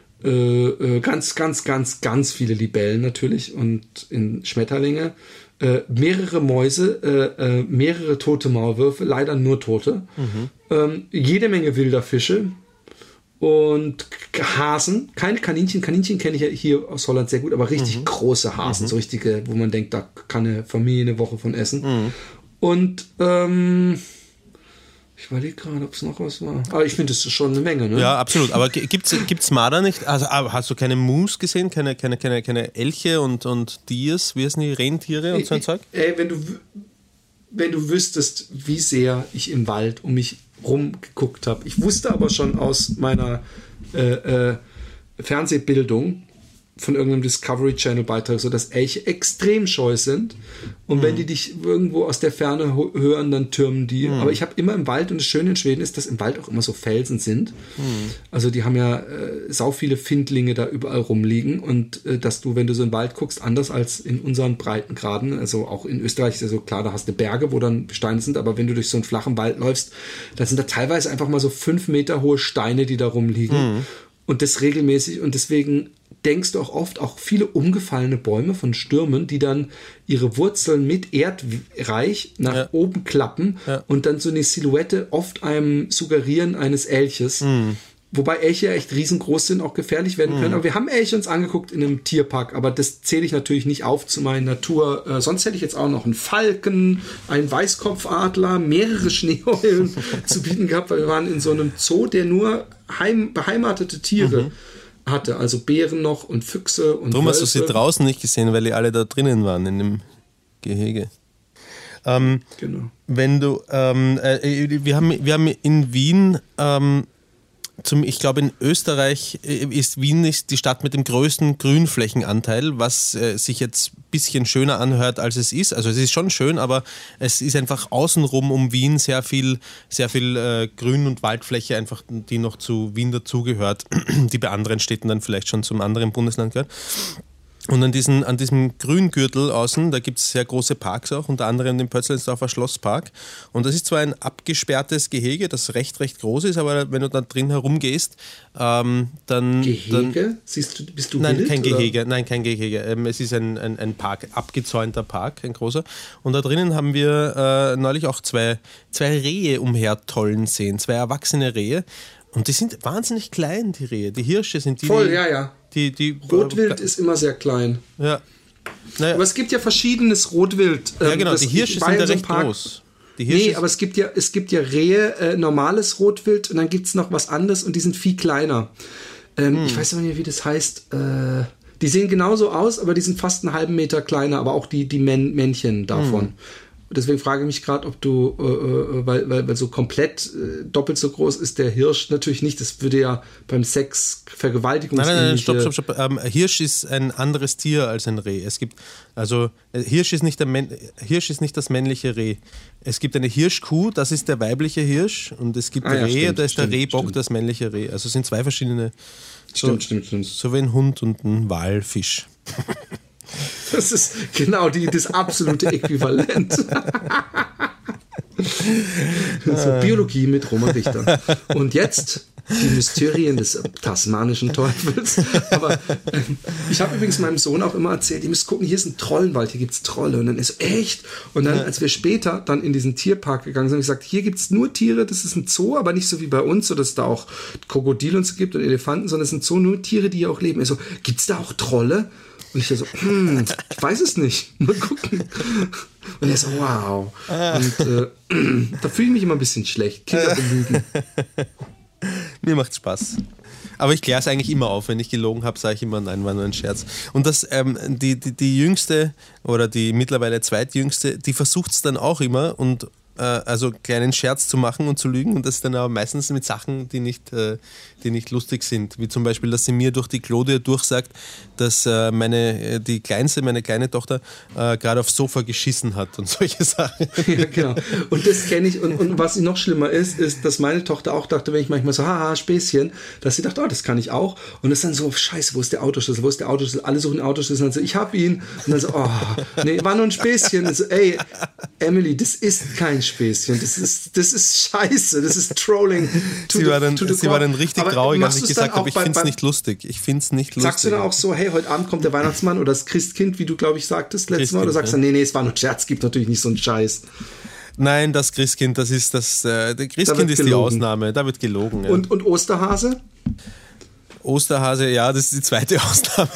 Äh, ganz, ganz, ganz, ganz viele Libellen natürlich und in Schmetterlinge, äh, mehrere Mäuse, äh, äh, mehrere tote Maulwürfe, leider nur tote, mhm. ähm, jede Menge wilder Fische und Hasen, keine Kaninchen, Kaninchen kenne ich ja hier aus Holland sehr gut, aber richtig mhm. große Hasen, mhm. so richtige, wo man denkt, da kann eine Familie eine Woche von essen. Mhm. Und ähm, ich überlege gerade, ob es noch was war. Aber ich finde, es ist schon eine Menge, ne? Ja, absolut. Aber gibt es Marder nicht? Also, hast du keine Moose gesehen? Keine, keine, keine, keine Elche und, und Diers? Wie heißen die? Rentiere und so ein Zeug? Ey, wenn du, wenn du wüsstest, wie sehr ich im Wald um mich rumgeguckt habe. Ich wusste aber schon aus meiner äh, äh, Fernsehbildung von irgendeinem Discovery Channel Beitrag, so dass Elche extrem scheu sind und mhm. wenn die dich irgendwo aus der Ferne ho- hören, dann türmen die. Mhm. Aber ich habe immer im Wald, und das Schöne in Schweden ist, dass im Wald auch immer so Felsen sind. Mhm. Also die haben ja äh, sau viele Findlinge da überall rumliegen und äh, dass du, wenn du so in den Wald guckst, anders als in unseren Breitengraden, also auch in Österreich ist ja so klar, da hast du Berge, wo dann Steine sind, aber wenn du durch so einen flachen Wald läufst, dann sind da teilweise einfach mal so fünf Meter hohe Steine, die da rumliegen. Mhm. Und das regelmäßig und deswegen denkst du auch oft, auch viele umgefallene Bäume von Stürmen, die dann ihre Wurzeln mit Erdreich nach ja. oben klappen ja. und dann so eine Silhouette oft einem suggerieren eines Elches. Mhm. Wobei Elche echt riesengroß sind, auch gefährlich werden können. Mhm. Aber wir haben Elche uns angeguckt in einem Tierpark, aber das zähle ich natürlich nicht auf zu meiner Natur. Äh, sonst hätte ich jetzt auch noch einen Falken, einen Weißkopfadler, mehrere Schneeeulen zu bieten gehabt, weil wir waren in so einem Zoo, der nur heim, beheimatete Tiere mhm. hatte. Also Bären noch und Füchse und Darum hast du sie draußen nicht gesehen, weil die alle da drinnen waren in dem Gehege. Ähm, genau. Wenn du, ähm, äh, wir, haben, wir haben in Wien, ähm, zum, ich glaube in Österreich ist Wien ist die Stadt mit dem größten Grünflächenanteil, was äh, sich jetzt ein bisschen schöner anhört, als es ist. Also es ist schon schön, aber es ist einfach außenrum um Wien sehr viel, sehr viel äh, Grün- und Waldfläche, einfach die noch zu Wien dazugehört, die bei anderen Städten dann vielleicht schon zum anderen Bundesland gehört. Und an, diesen, an diesem Grüngürtel außen, da gibt es sehr große Parks auch, unter anderem den Pötzleinsdorfer Schlosspark. Und das ist zwar ein abgesperrtes Gehege, das recht, recht groß ist, aber wenn du da drin herumgehst, ähm, dann... Gehege? Dann, Siehst du, bist du Nein, wild, kein oder? Gehege, nein, kein Gehege. Ähm, es ist ein, ein, ein Park, abgezäunter Park, ein großer. Und da drinnen haben wir äh, neulich auch zwei, zwei Rehe umhertollen sehen, zwei erwachsene Rehe. Und die sind wahnsinnig klein, die Rehe. Die Hirsche sind die... Voll, die, ja, ja. Die, die, Rotwild äh, ist immer sehr klein. Ja. Naja. Aber es gibt ja verschiedenes Rotwild. Ja, genau, das, die Hirsche sind ja recht groß. Die nee, aber es gibt ja, es gibt ja Rehe, äh, normales Rotwild und dann gibt es noch was anderes und die sind viel kleiner. Ähm, hm. Ich weiß nicht mehr, wie das heißt. Äh, die sehen genauso aus, aber die sind fast einen halben Meter kleiner, aber auch die, die Män- Männchen davon. Hm. Deswegen frage ich mich gerade, ob du, äh, weil, weil, weil so komplett äh, doppelt so groß ist der Hirsch natürlich nicht. Das würde ja beim Sex Vergewaltigung. Nein, nein, nein, stopp, stopp, stopp. Ähm, Hirsch ist ein anderes Tier als ein Reh. Es gibt, also Hirsch ist nicht der Män- Hirsch ist nicht das männliche Reh. Es gibt eine Hirschkuh, das ist der weibliche Hirsch, und es gibt ah, ja, Reh, stimmt, da ist stimmt, der Rehbock, stimmt. Das männliche Reh. Also es sind zwei verschiedene. So, stimmt, stimmt, stimmt. So wie ein Hund und ein Walfisch. Das ist genau die, das absolute Äquivalent. So, Biologie mit Roman Richter. Und jetzt die Mysterien des tasmanischen Teufels. Aber äh, ich habe übrigens meinem Sohn auch immer erzählt, ihr müsst gucken, hier ist ein Trollenwald, hier gibt es Trolle. Und dann ist so, echt? Und dann, als wir später dann in diesen Tierpark gegangen sind, haben wir gesagt, hier gibt es nur Tiere, das ist ein Zoo, aber nicht so wie bei uns, so dass es da auch Krokodile und so gibt und Elefanten, sondern es sind so nur Tiere, die hier auch leben. Er so, gibt es da auch Trolle? Und ich so, hm, ich weiß es nicht. Mal gucken. Und er so, wow. Und äh, da fühle ich mich immer ein bisschen schlecht. Kinder belügen. Mir macht's Spaß. Aber ich kläre es eigentlich immer auf. Wenn ich gelogen habe, sage ich immer, nein, war nur ein Scherz. Und das, ähm, die, die, die jüngste oder die mittlerweile zweitjüngste, die versucht es dann auch immer und äh, also kleinen Scherz zu machen und zu lügen. Und das ist dann aber meistens mit Sachen, die nicht, äh, die nicht lustig sind. Wie zum Beispiel, dass sie mir durch die Claudia durchsagt, dass äh, meine, die Kleinste, meine kleine Tochter, äh, gerade aufs Sofa geschissen hat und solche Sachen. Ja, genau. Und das kenne ich. Und, und was noch schlimmer ist, ist, dass meine Tochter auch dachte, wenn ich manchmal so, haha, Späßchen, dass sie dachte, oh, das kann ich auch. Und das ist dann so, scheiße, wo ist der Autoschlüssel? Wo ist der Autoschlüssel? Alle suchen den Autoschlüssel. Und dann so, ich hab ihn. Und dann so, oh, nee, war nur ein Späßchen. Und so, ey, Emily, das ist kein Späßchen. Das ist, das ist scheiße. Das ist Trolling. Sie, the, war, dann, sie war dann richtig aber traurig, als ich gesagt habe, ich bei, finde es nicht lustig. Ich finde es nicht lustig. Sagst du dann auch so, hey, heute Abend kommt der Weihnachtsmann oder das Christkind, wie du, glaube ich, sagtest letztes Mal? Oder sagst du, nee, nee, es war nur ein Scherz, gibt natürlich nicht so einen Scheiß. Nein, das Christkind, das ist das, äh, der Christkind ist gelogen. Die Ausnahme, da wird gelogen. Ja. Und, und Osterhase? Osterhase, ja, das ist die zweite Ausnahme.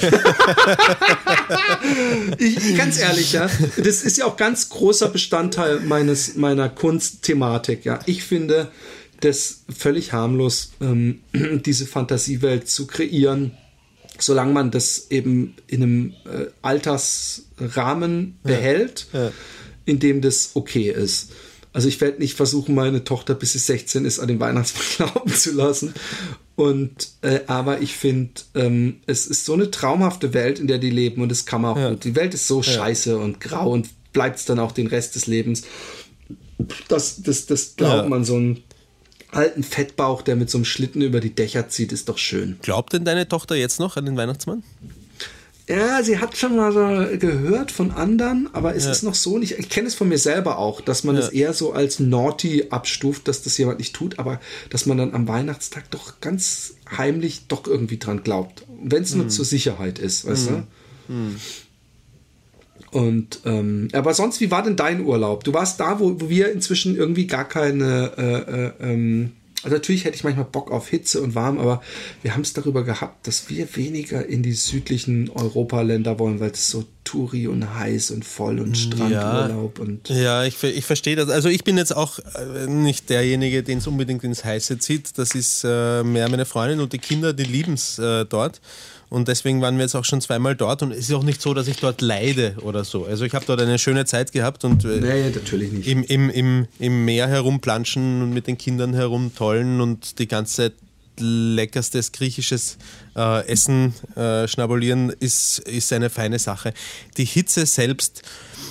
ich, ganz ehrlich, ja, das ist ja auch ganz großer Bestandteil meines, meiner Kunstthematik, ja. Ich finde das völlig harmlos, ähm, diese Fantasiewelt zu kreieren, solange man das eben in einem äh, Altersrahmen behält, ja. Ja. in dem das okay ist. Also ich werde nicht versuchen, meine Tochter, bis sie sechzehn ist, an den Weihnachtsmann glauben zu lassen. Und äh, aber ich finde, ähm, es ist so eine traumhafte Welt, in der die leben, und das kann man auch ja. gut. Die Welt ist so ja. scheiße und grau und bleibt es dann auch den Rest des Lebens. Das, das, das glaubt ja. man, so einen alten Fettbauch, der mit so einem Schlitten über die Dächer zieht, ist doch schön. Glaubt denn deine Tochter jetzt noch an den Weihnachtsmann? Ja, sie hat schon mal so gehört von anderen, aber es ja. ist noch so nicht. Ich kenne es von mir selber auch, dass man es ja. eher so als naughty abstuft, dass das jemand nicht tut, aber dass man dann am Weihnachtstag doch ganz heimlich doch irgendwie dran glaubt. Wenn es hm. nur zur Sicherheit ist, weißt hm. du? Hm. Und, ähm, aber sonst, wie war denn dein Urlaub? Du warst da, wo, wo wir inzwischen irgendwie gar keine, äh, äh, ähm, also natürlich hätte ich manchmal Bock auf Hitze und warm, aber wir haben es darüber gehabt, dass wir weniger in die südlichen Europaländer wollen, weil es so Touri und heiß und voll und Strandurlaub. Ja, und ja ich, ich verstehe das. Also ich bin jetzt auch nicht derjenige, den es unbedingt ins Heiße zieht. Das ist äh, mehr meine Freundin und die Kinder, die lieben es äh, dort. Und deswegen waren wir jetzt auch schon zweimal dort. Und es ist auch nicht so, dass ich dort leide oder so. Also ich habe dort eine schöne Zeit gehabt und äh, nee, natürlich nicht. Im, im, im, im Meer herumplanschen und mit den Kindern herumtollen und die ganze Zeit leckerstes griechisches äh, Essen äh, schnabulieren ist, ist eine feine Sache. Die Hitze selbst,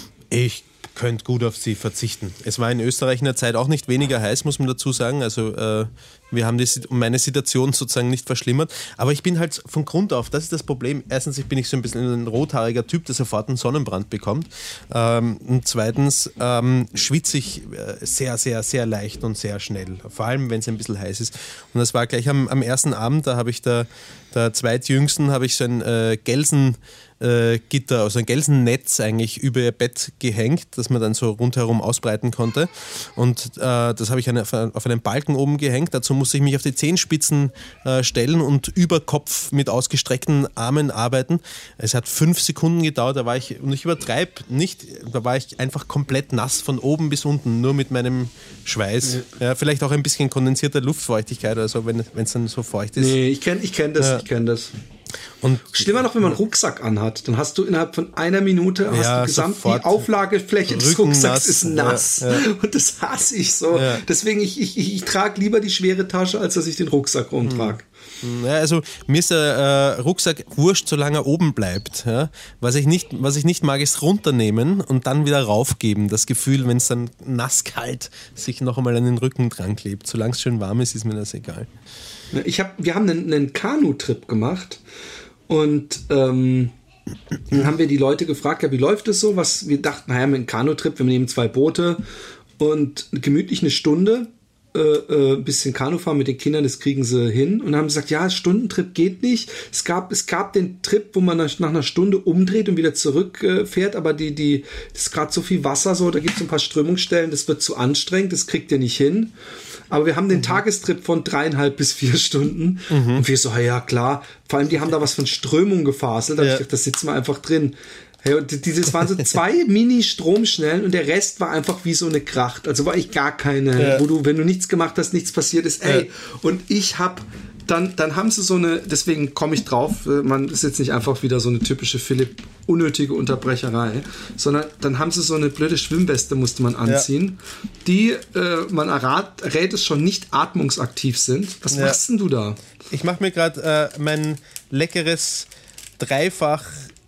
ich könnte gut auf sie verzichten. Es war in Österreich in der Zeit auch nicht weniger heiß, muss man dazu sagen. Also äh, wir haben die, meine Situation sozusagen nicht verschlimmert. Aber ich bin halt von Grund auf, das ist das Problem. Erstens, ich bin nicht so ein bisschen ein rothaariger Typ, der sofort einen Sonnenbrand bekommt. Ähm, und zweitens ähm, schwitze ich sehr, sehr, sehr leicht und sehr schnell. Vor allem, wenn es ein bisschen heiß ist. Und das war gleich am, am ersten Abend, da habe ich der, der Zweitjüngsten, habe ich so ein äh, Gelsen Äh, Gitter, also ein Gelsennetz eigentlich über ihr Bett gehängt, das man dann so rundherum ausbreiten konnte. Und äh, das habe ich eine, auf einen Balken oben gehängt. Dazu musste ich mich auf die Zehenspitzen äh, stellen und über Kopf mit ausgestreckten Armen arbeiten. Es hat fünf Sekunden gedauert, da war ich, und ich übertreibe nicht, da war ich einfach komplett nass von oben bis unten, nur mit meinem Schweiß. Ja. Ja, vielleicht auch ein bisschen kondensierte Luftfeuchtigkeit oder so, wenn es dann so feucht ist. Nee, ich kenne ich kenn das, ja. ich kenne das. Und schlimmer noch, wenn man einen Rucksack anhat, dann hast du innerhalb von einer Minute hast ja, du gesamt die Auflagefläche des Rucksacks ist nass. Ja, ja. Und das hasse ich so. Ja. Deswegen, ich, ich, ich, ich trage lieber die schwere Tasche, als dass ich den Rucksack rumtrage. Ja, also mir ist der äh, Rucksack wurscht, solange er oben bleibt. Ja? Was ich nicht, was ich nicht mag, ist runternehmen und dann wieder raufgeben. Das Gefühl, wenn es dann nasskalt sich noch einmal an den Rücken dran klebt. Solange es schön warm ist, ist mir das egal. Ich hab, wir haben einen, einen Kanu-Trip gemacht und ähm, dann haben wir die Leute gefragt, ja, wie läuft es so? Was, wir dachten, naja, mit einem Kanu-Trip, wir nehmen zwei Boote und gemütlich eine Stunde, äh, äh, ein bisschen Kanu fahren mit den Kindern, das kriegen sie hin. Und haben gesagt, ja, Stundentrip geht nicht. Es gab, es gab den Trip, wo man nach, nach einer Stunde umdreht und wieder zurückfährt, äh, aber die, die, das ist gerade so viel Wasser, so, da gibt es ein paar Strömungsstellen, das wird zu anstrengend, das kriegt ihr nicht hin. Aber wir haben den mhm. Tagestrip von dreieinhalb bis vier Stunden. Mhm. Und wir so, ja klar. Vor allem, die haben da was von Strömung gefaselt. Da ja. hab ich gedacht, das sitzen wir einfach drin. Hey, und dieses waren so zwei Mini-Stromschnellen und der Rest war einfach wie so eine Kracht. Also war ich gar keine, ja. wo du, wenn du nichts gemacht hast, nichts passiert ist. Ey, ja. und ich hab Dann, dann haben sie so eine, deswegen komme ich drauf, man ist jetzt nicht einfach wieder so eine typische Philipp unnötige Unterbrecherei, sondern dann haben sie so eine blöde Schwimmweste, musste man anziehen, ja. die, äh, man errat, rät es schon, nicht atmungsaktiv sind. Was ja. machst denn du da? Ich mache mir gerade äh, mein leckeres Dreifach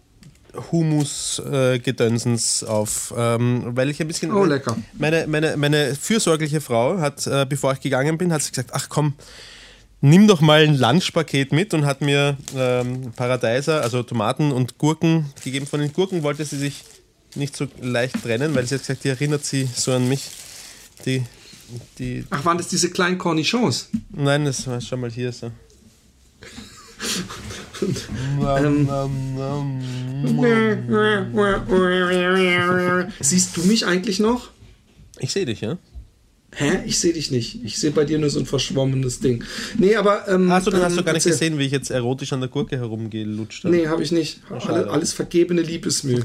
Hummus-Gedönsens äh, auf, ähm, weil ich ein bisschen... Oh, lecker. Meine, meine, meine fürsorgliche Frau hat, äh, bevor ich gegangen bin, hat sie gesagt, ach komm, nimm doch mal ein Lunchpaket mit und hat mir ähm, Paradeiser, also Tomaten und Gurken gegeben. Von den Gurken wollte sie sich nicht so leicht trennen, weil sie hat gesagt, die erinnert sie so an mich. Die, die Ach, waren das diese kleinen Cornichons? Nein, das war schon mal hier so. ähm, Siehst du mich eigentlich noch? Ich sehe dich, ja. Hä? Ich sehe dich nicht. Ich sehe bei dir nur so ein verschwommenes Ding. Nee, aber... Ähm, hast du, dann ähm, hast du gar nicht gesehen, wie ich jetzt erotisch an der Gurke herumgelutscht habe? Nee, habe ich nicht. Alle, alles vergebene Liebesmühe.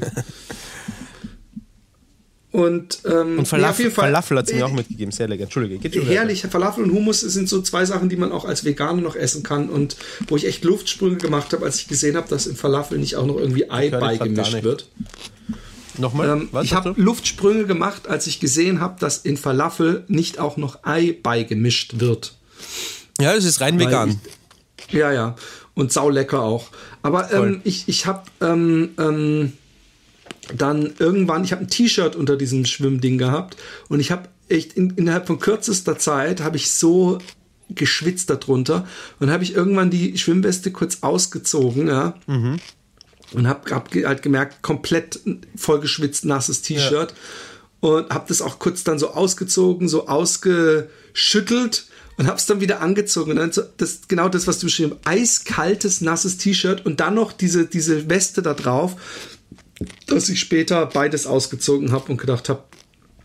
Und, ähm, und Falafel, nee, Fall, Falafel hat sie mir auch mitgegeben. Sehr lecker. Entschuldige. Geht herrlich. Weiter. Falafel und Hummus sind so zwei Sachen, die man auch als Veganer noch essen kann und wo ich echt Luftsprünge gemacht habe, als ich gesehen habe, dass im Falafel nicht auch noch irgendwie Ei beigemischt wird. Nochmal? Ähm, ich habe Luftsprünge gemacht, als ich gesehen habe, dass in Falafel nicht auch noch Ei beigemischt wird. Ja, das ist rein Weil vegan. Ich, ja, ja. Und saulecker auch. Aber ähm, ich, ich habe ähm, ähm, dann irgendwann, ich habe ein T-Shirt unter diesem Schwimmding gehabt und ich habe echt in, innerhalb von kürzester Zeit habe ich so geschwitzt darunter und habe ich irgendwann die Schwimmweste kurz ausgezogen, ja. Mhm. Und hab, hab halt gemerkt, komplett vollgeschwitzt, nasses T-Shirt. Ja. Und hab das auch kurz dann so ausgezogen, so ausgeschüttelt und hab's dann wieder angezogen. Und dann so, das, genau das, was du beschrieben hast, eiskaltes, nasses T-Shirt und dann noch diese, diese Weste da drauf, dass ich später beides ausgezogen habe und gedacht habe,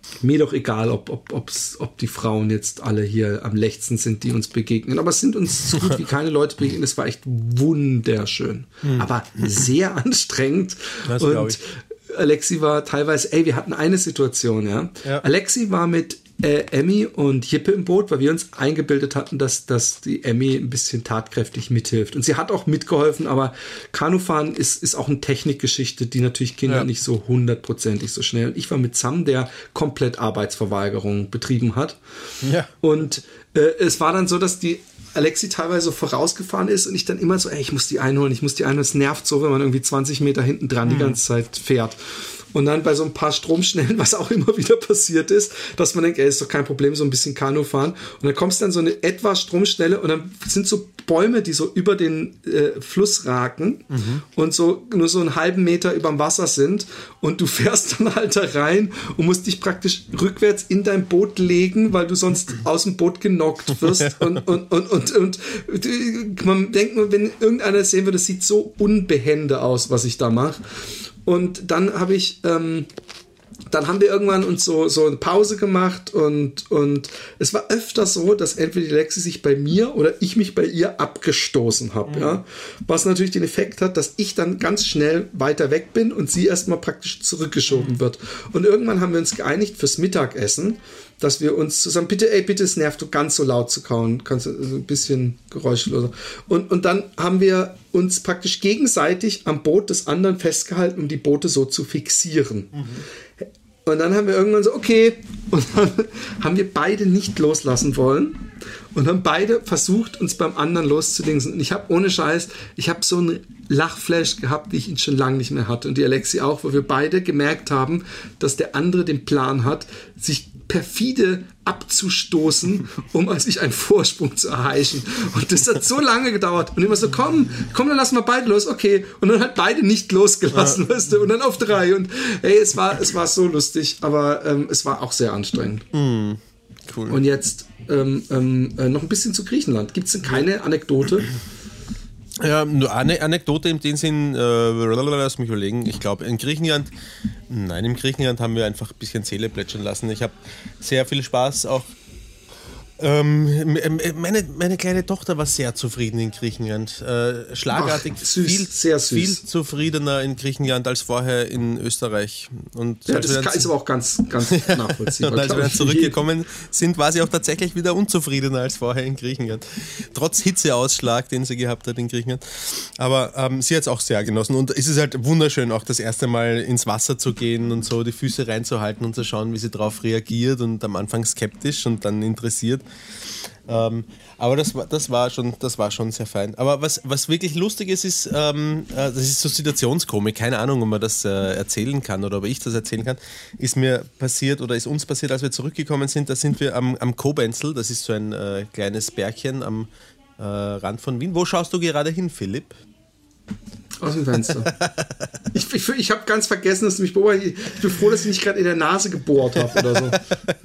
Mir doch egal, ob, ob, ob's, ob die Frauen jetzt alle hier am letzten sind, die uns begegnen. Aber es sind uns so gut wie keine Leute begegnet. Es war echt wunderschön. Hm. Aber sehr anstrengend. Das und Alexi war teilweise, ey, wir hatten eine Situation, ja. ja. Alexi war mit äh, Emmy und Jippe im Boot, weil wir uns eingebildet hatten, dass, dass die Emmy ein bisschen tatkräftig mithilft. Und sie hat auch mitgeholfen, aber Kanufahren ist, ist auch eine Technikgeschichte, die natürlich Kinder ja. nicht so hundertprozentig so schnell. Und ich war mit Sam, der komplett Arbeitsverweigerung betrieben hat. Ja. Und äh, es war dann so, dass die Alexi teilweise so vorausgefahren ist und ich dann immer so, ey, ich muss die einholen, ich muss die einholen. Es nervt so, wenn man irgendwie zwanzig Meter hinten dran mhm. die ganze Zeit fährt. Und dann bei so ein paar Stromschnellen, was auch immer wieder passiert ist, dass man denkt, ey, ist doch kein Problem, so ein bisschen Kanu fahren. Und dann kommst du dann so eine etwas Stromschnelle und dann sind so Bäume, die so über den äh, Fluss ragen mhm. und so nur so einen halben Meter über dem Wasser sind. Und du fährst dann halt da rein und musst dich praktisch rückwärts in dein Boot legen, weil du sonst aus dem Boot genockt wirst. und, und, und, und, und, und man denkt nur, wenn irgendeiner sehen würde, das sieht so unbehende aus, was ich da mache. Und dann habe ich, ähm, dann haben wir irgendwann uns so, so eine Pause gemacht und, und es war öfter so, dass entweder die Lexi sich bei mir oder ich mich bei ihr abgestoßen habe, mhm. ja. Was natürlich den Effekt hat, dass ich dann ganz schnell weiter weg bin und sie erstmal praktisch zurückgeschoben mhm. wird. Und irgendwann haben wir uns geeinigt fürs Mittagessen, dass wir uns zusammen, bitte, ey, bitte, es nervt, du ganz so laut zu kauen, kannst du so ein bisschen geräuschloser. Und, und dann haben wir uns praktisch gegenseitig am Boot des anderen festgehalten, um die Boote so zu fixieren. Mhm. Und dann haben wir irgendwann so, okay, und dann haben wir beide nicht loslassen wollen und haben beide versucht, uns beim anderen loszudingsen. Und ich habe ohne Scheiß, ich habe so einen Lachflash gehabt, wie ich ihn schon lange nicht mehr hatte. Und die Alexi auch, wo wir beide gemerkt haben, dass der andere den Plan hat, sich perfide abzustoßen, um sich einen Vorsprung zu erheischen. Und das hat so lange gedauert. Und immer so, komm, komm, dann lassen wir beide los. Okay. Und dann halt beide nicht losgelassen, ja. weißt du, und dann auf drei. Und hey, es war, es war so lustig, aber ähm, es war auch sehr anstrengend. Mm, cool. Und jetzt ähm, ähm, äh, noch ein bisschen zu Griechenland. Gibt es denn keine Anekdote? Ja, nur eine Anekdote in dem Sinn, äh, lass mich überlegen, ich glaube in Griechenland, nein, in Griechenland haben wir einfach ein bisschen Seele plätschern lassen. Ich habe sehr viel Spaß auch. Ähm, meine, meine kleine Tochter war sehr zufrieden in Griechenland. Äh, schlagartig Ach, süß, viel, sehr süß. viel zufriedener in Griechenland als vorher in Österreich. Und ja, das dann, ist aber auch ganz, ganz nachvollziehbar. Und als wir dann zurückgekommen sind, war sie auch tatsächlich wieder unzufriedener als vorher in Griechenland. Trotz Hitzeausschlag, den sie gehabt hat in Griechenland. Aber ähm, sie hat es auch sehr genossen. Und es ist halt wunderschön, auch das erste Mal ins Wasser zu gehen und so die Füße reinzuhalten und zu schauen, wie sie darauf reagiert. Und am Anfang skeptisch und dann interessiert. Ähm, aber das war, das, war schon, das war schon sehr fein. Aber was, was wirklich lustig ist, ist, ähm, äh, das ist so Situationskomik, keine Ahnung, ob man das äh, erzählen kann oder ob ich das erzählen kann, ist mir passiert oder ist uns passiert, als wir zurückgekommen sind, da sind wir am, am Kobenzl, das ist so ein äh, kleines Bergchen am äh, Rand von Wien. Wo schaust du gerade hin, Philipp? Aus dem Fenster. Ich, ich, ich habe ganz vergessen, dass du mich beobachtet. Ich bin froh, dass ich nicht gerade in der Nase gebohrt habe oder so.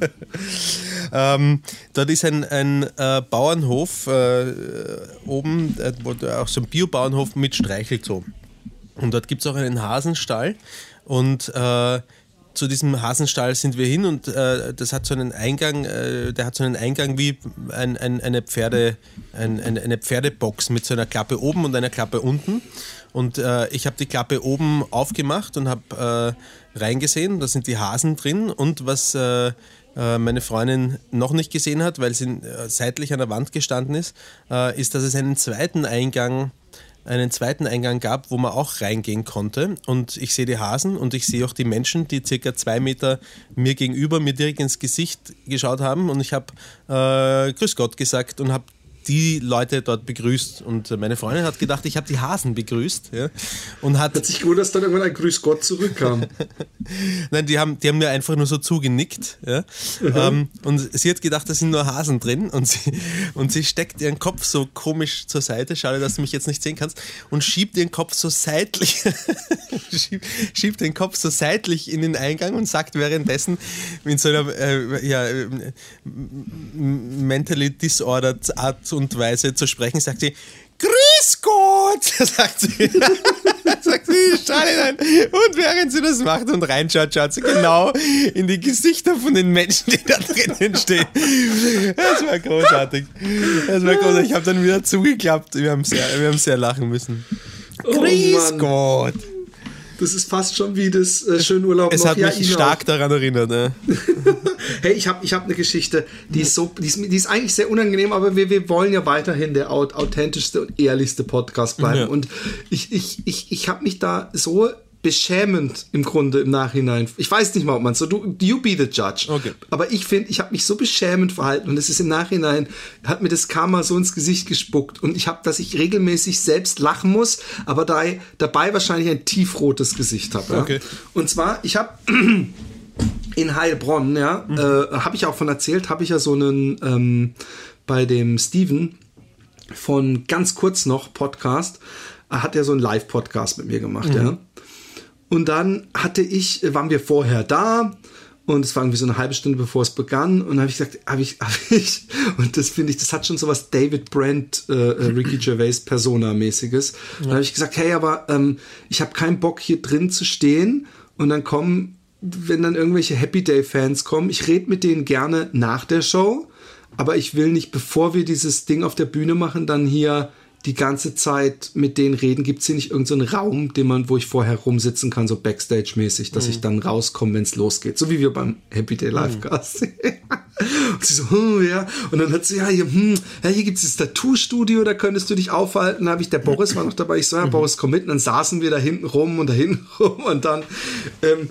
ähm, dort ist ein, ein äh, Bauernhof äh, oben, äh, auch so ein Biobauernhof mit Streichelzoo. Und dort gibt es auch einen Hasenstall. Und äh, zu diesem Hasenstall sind wir hin und äh, das hat so einen Eingang, äh, der hat so einen Eingang wie ein, ein, eine, Pferde, ein, eine, eine Pferdebox mit so einer Klappe oben und einer Klappe unten. Und äh, ich habe die Klappe oben aufgemacht und habe äh, reingesehen, da sind die Hasen drin und was äh, äh, meine Freundin noch nicht gesehen hat, weil sie äh, seitlich an der Wand gestanden ist, äh, ist, dass es einen zweiten Eingang einen zweiten Eingang gab, wo man auch reingehen konnte. Und ich sehe die Hasen und ich sehe auch die Menschen, die circa zwei Meter mir gegenüber mir direkt ins Gesicht geschaut haben. Und ich habe äh, Grüß Gott gesagt und habe die Leute dort begrüßt. Und meine Freundin hat gedacht, ich habe die Hasen begrüßt. Ja, und hat, hat sich gut, dass dann irgendwann ein Grüß Gott zurückkam. Nein, die haben, die haben mir einfach nur so zugenickt. Ja. Mhm. Ähm, und sie hat gedacht, da sind nur Hasen drin. Und sie, und sie steckt ihren Kopf so komisch zur Seite. Schade, dass du mich jetzt nicht sehen kannst. Und schiebt ihren Kopf so seitlich, schiebt, schiebt den Kopf so seitlich in den Eingang und sagt währenddessen in so einer äh, ja, mentally disordered Art zu und Weise zu sprechen, sagt sie, Grüß Gott, sagt sie. sagt sie, schau rein. Und während sie das macht und reinschaut, schaut sie genau in die Gesichter von den Menschen, die da drinnen stehen. Das war großartig. Das war großartig. Ich habe dann wieder zugeklappt. Wir haben sehr, wir haben sehr lachen müssen. Oh, Grüß Gott. Das ist fast schon wie das äh, schöne Urlaub. Es noch. hat ja, mich stark auch. daran erinnert. Ne? Hey, ich habe ich hab eine Geschichte, die ist, so, die, ist, die ist eigentlich sehr unangenehm, aber wir, wir wollen ja weiterhin der authentischste und ehrlichste Podcast bleiben. Ja. Und ich, ich, ich, ich habe mich da so beschämend im Grunde im Nachhinein. Ich weiß nicht mal, ob man so, du, you be the judge. Okay. Aber ich finde, ich habe mich so beschämend verhalten und es ist im Nachhinein, hat mir das Karma so ins Gesicht gespuckt und ich habe, dass ich regelmäßig selbst lachen muss, aber da, dabei wahrscheinlich ein tiefrotes Gesicht habe. Ja? Okay. Und zwar, ich habe in Heilbronn, ja, mhm. äh, habe ich auch von erzählt, habe ich ja so einen ähm, bei dem Steven von ganz kurz noch Podcast, hat er so einen Live-Podcast mit mir gemacht, mhm. ja. Und dann hatte ich, waren wir vorher da und es war irgendwie so eine halbe Stunde, bevor es begann und dann habe ich gesagt, habe ich, habe ich, und das finde ich, das hat schon so was David Brent, äh, Ricky Gervais Persona-mäßiges. Ja. Dann habe ich gesagt, hey, aber ähm, ich habe keinen Bock hier drin zu stehen und dann kommen, wenn dann irgendwelche Happy Day-Fans kommen, ich rede mit denen gerne nach der Show, aber ich will nicht, bevor wir dieses Ding auf der Bühne machen, dann hier die ganze Zeit mit denen reden. Gibt es hier nicht irgendeinen so Raum, den man, wo ich vorher rumsitzen kann, so Backstage-mäßig, dass mhm. ich dann rauskomme, wenn es losgeht. So wie wir beim Happy Day Livecast. Mhm. Und sie so, hm, ja. Und dann hat sie, ja, hier, hm, ja, hier gibt es das Tattoo-Studio, da könntest du dich aufhalten. Da habe ich, der Boris war noch dabei. Ich so, ja, mhm. Boris, komm mit. Und dann saßen wir da hinten rum und da hinten rum. Und dann, ähm,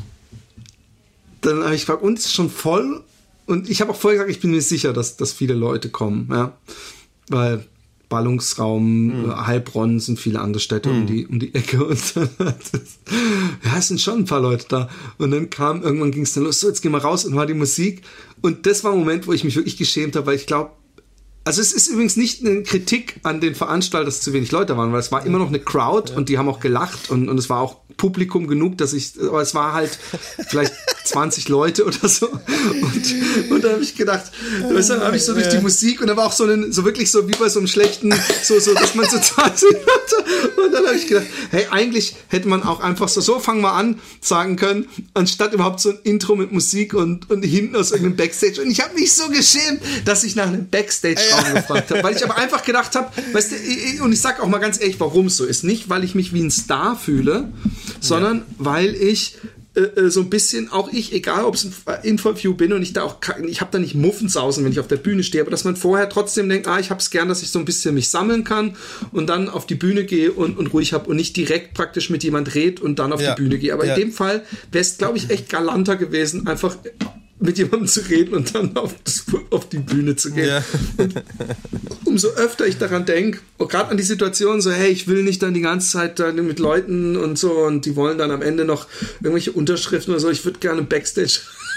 dann habe ich gefragt, und ist schon voll? Und ich habe auch vorher gesagt, ich bin mir sicher, dass, dass viele Leute kommen, ja. Weil Ballungsraum, mhm. Heilbronn, sind viele andere Städte mhm. um die um die Ecke und dann das, ja, es sind schon ein paar Leute da und dann kam, irgendwann ging es dann los, so jetzt gehen wir raus und war die Musik und das war ein Moment, wo ich mich wirklich geschämt habe, weil ich glaube, also es ist übrigens nicht eine Kritik an den Veranstaltern, dass zu wenig Leute waren, weil es war immer noch eine Crowd ja. und die haben auch gelacht und, und es war auch Publikum genug, dass ich, aber es war halt vielleicht zwanzig Leute oder so und, und dann habe ich gedacht, weißt du, dann habe ich so durch die Musik und da war auch so, ein, so wirklich so wie bei so einem schlechten, so, so dass man so zwanzig hatte und dann habe ich gedacht, hey, eigentlich hätte man auch einfach so, so fangen wir an, sagen können, anstatt überhaupt so ein Intro mit Musik und, und hinten aus irgendeinem Backstage und ich habe mich so geschämt, dass ich nach einem Backstage-Raum gefragt habe, weil ich aber einfach gedacht habe, weißt du, und ich sag auch mal ganz ehrlich, warum es so ist, nicht, weil ich mich wie ein Star fühle, sondern ja. weil ich äh, so ein bisschen, auch ich, egal ob es ein Interview bin und ich da auch, ich habe da nicht Muffensausen, wenn ich auf der Bühne stehe, aber dass man vorher trotzdem denkt, ah, ich habe es gern, dass ich so ein bisschen mich sammeln kann und dann auf die Bühne gehe und, und ruhig habe und nicht direkt praktisch mit jemand red und dann auf ja. die Bühne gehe. Aber ja. in dem Fall wäre es, glaube ich, echt galanter gewesen, einfach mit jemandem zu reden und dann auf, das, auf die Bühne zu gehen. Ja. Und umso öfter ich daran denke, gerade an die Situation, so, hey, ich will nicht dann die ganze Zeit dann mit Leuten und so und die wollen dann am Ende noch irgendwelche Unterschriften oder so, ich würde gerne Backstage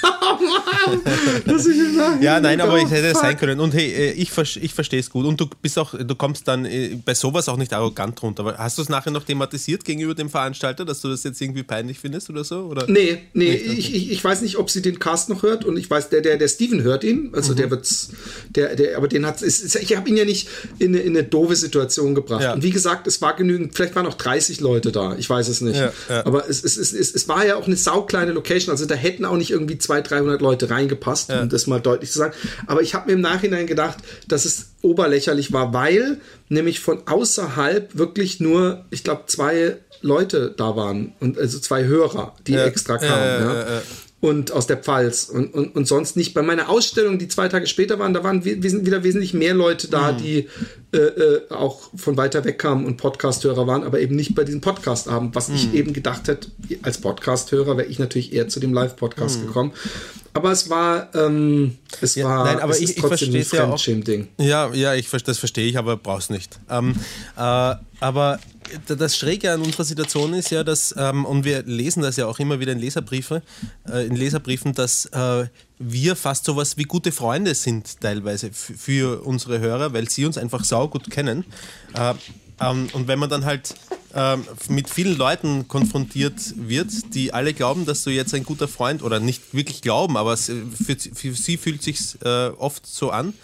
dass ich ja, nein, aber ich hätte es sein können. Und hey, ich, ich verstehe es gut. Und du bist auch, du kommst dann bei sowas auch nicht arrogant runter. Aber hast du es nachher noch thematisiert gegenüber dem Veranstalter, dass du das jetzt irgendwie peinlich findest oder so? Oder? Nee, nee, ich, ich, ich weiß nicht, ob sie den Cast noch hört und ich weiß, der, der, der Steven hört ihn, also mhm. der wird's, der, der, aber den hat, ist, ich habe ihn ja nicht in eine, in eine doofe Situation gebracht. Ja. Und wie gesagt, es war genügend, vielleicht waren auch dreißig Leute da, ich weiß es nicht. Ja, ja. Aber es, es, es, es, es war ja auch eine saukleine Location, also da hätten auch nicht irgendwie zweihundert, dreihundert Leute reingepasst, ja. um das mal deutlich zu sagen. Aber ich habe mir im Nachhinein gedacht, dass es oberlächerlich war, weil nämlich von außerhalb wirklich nur, ich glaube, zwei Leute da waren, und also zwei Hörer, die ja. extra kamen. Ja, ja, ja. Ja. Und aus der Pfalz und, und, und sonst nicht. Bei meiner Ausstellung, die zwei Tage später waren, da waren wieder wesentlich mehr Leute da, mhm. die äh, äh, auch von weiter weg kamen und Podcast-Hörer waren, aber eben nicht bei diesem Podcast-Abend, was mhm. ich eben gedacht hätte, als Podcast-Hörer wäre ich natürlich eher zu dem Live-Podcast mhm. gekommen. Aber es war, ähm, es ja, war, nein, aber es ich, ist trotzdem ich ein Fremdschäm-Ding. Ja, ja, ich, das verstehe ich, aber brauch's nicht. Ähm, äh, aber das Schräge an unserer Situation ist ja, dass, ähm, und wir lesen das ja auch immer wieder in Leserbriefe, äh, in Leserbriefen, dass äh, wir fast sowas wie gute Freunde sind teilweise f- für unsere Hörer, weil sie uns einfach saugut kennen. Äh, ähm, und wenn man dann halt ähm, mit vielen Leuten konfrontiert wird, die alle glauben, dass du jetzt ein guter Freund, oder nicht wirklich glauben, aber es, für, für sie fühlt es sich äh, oft so an,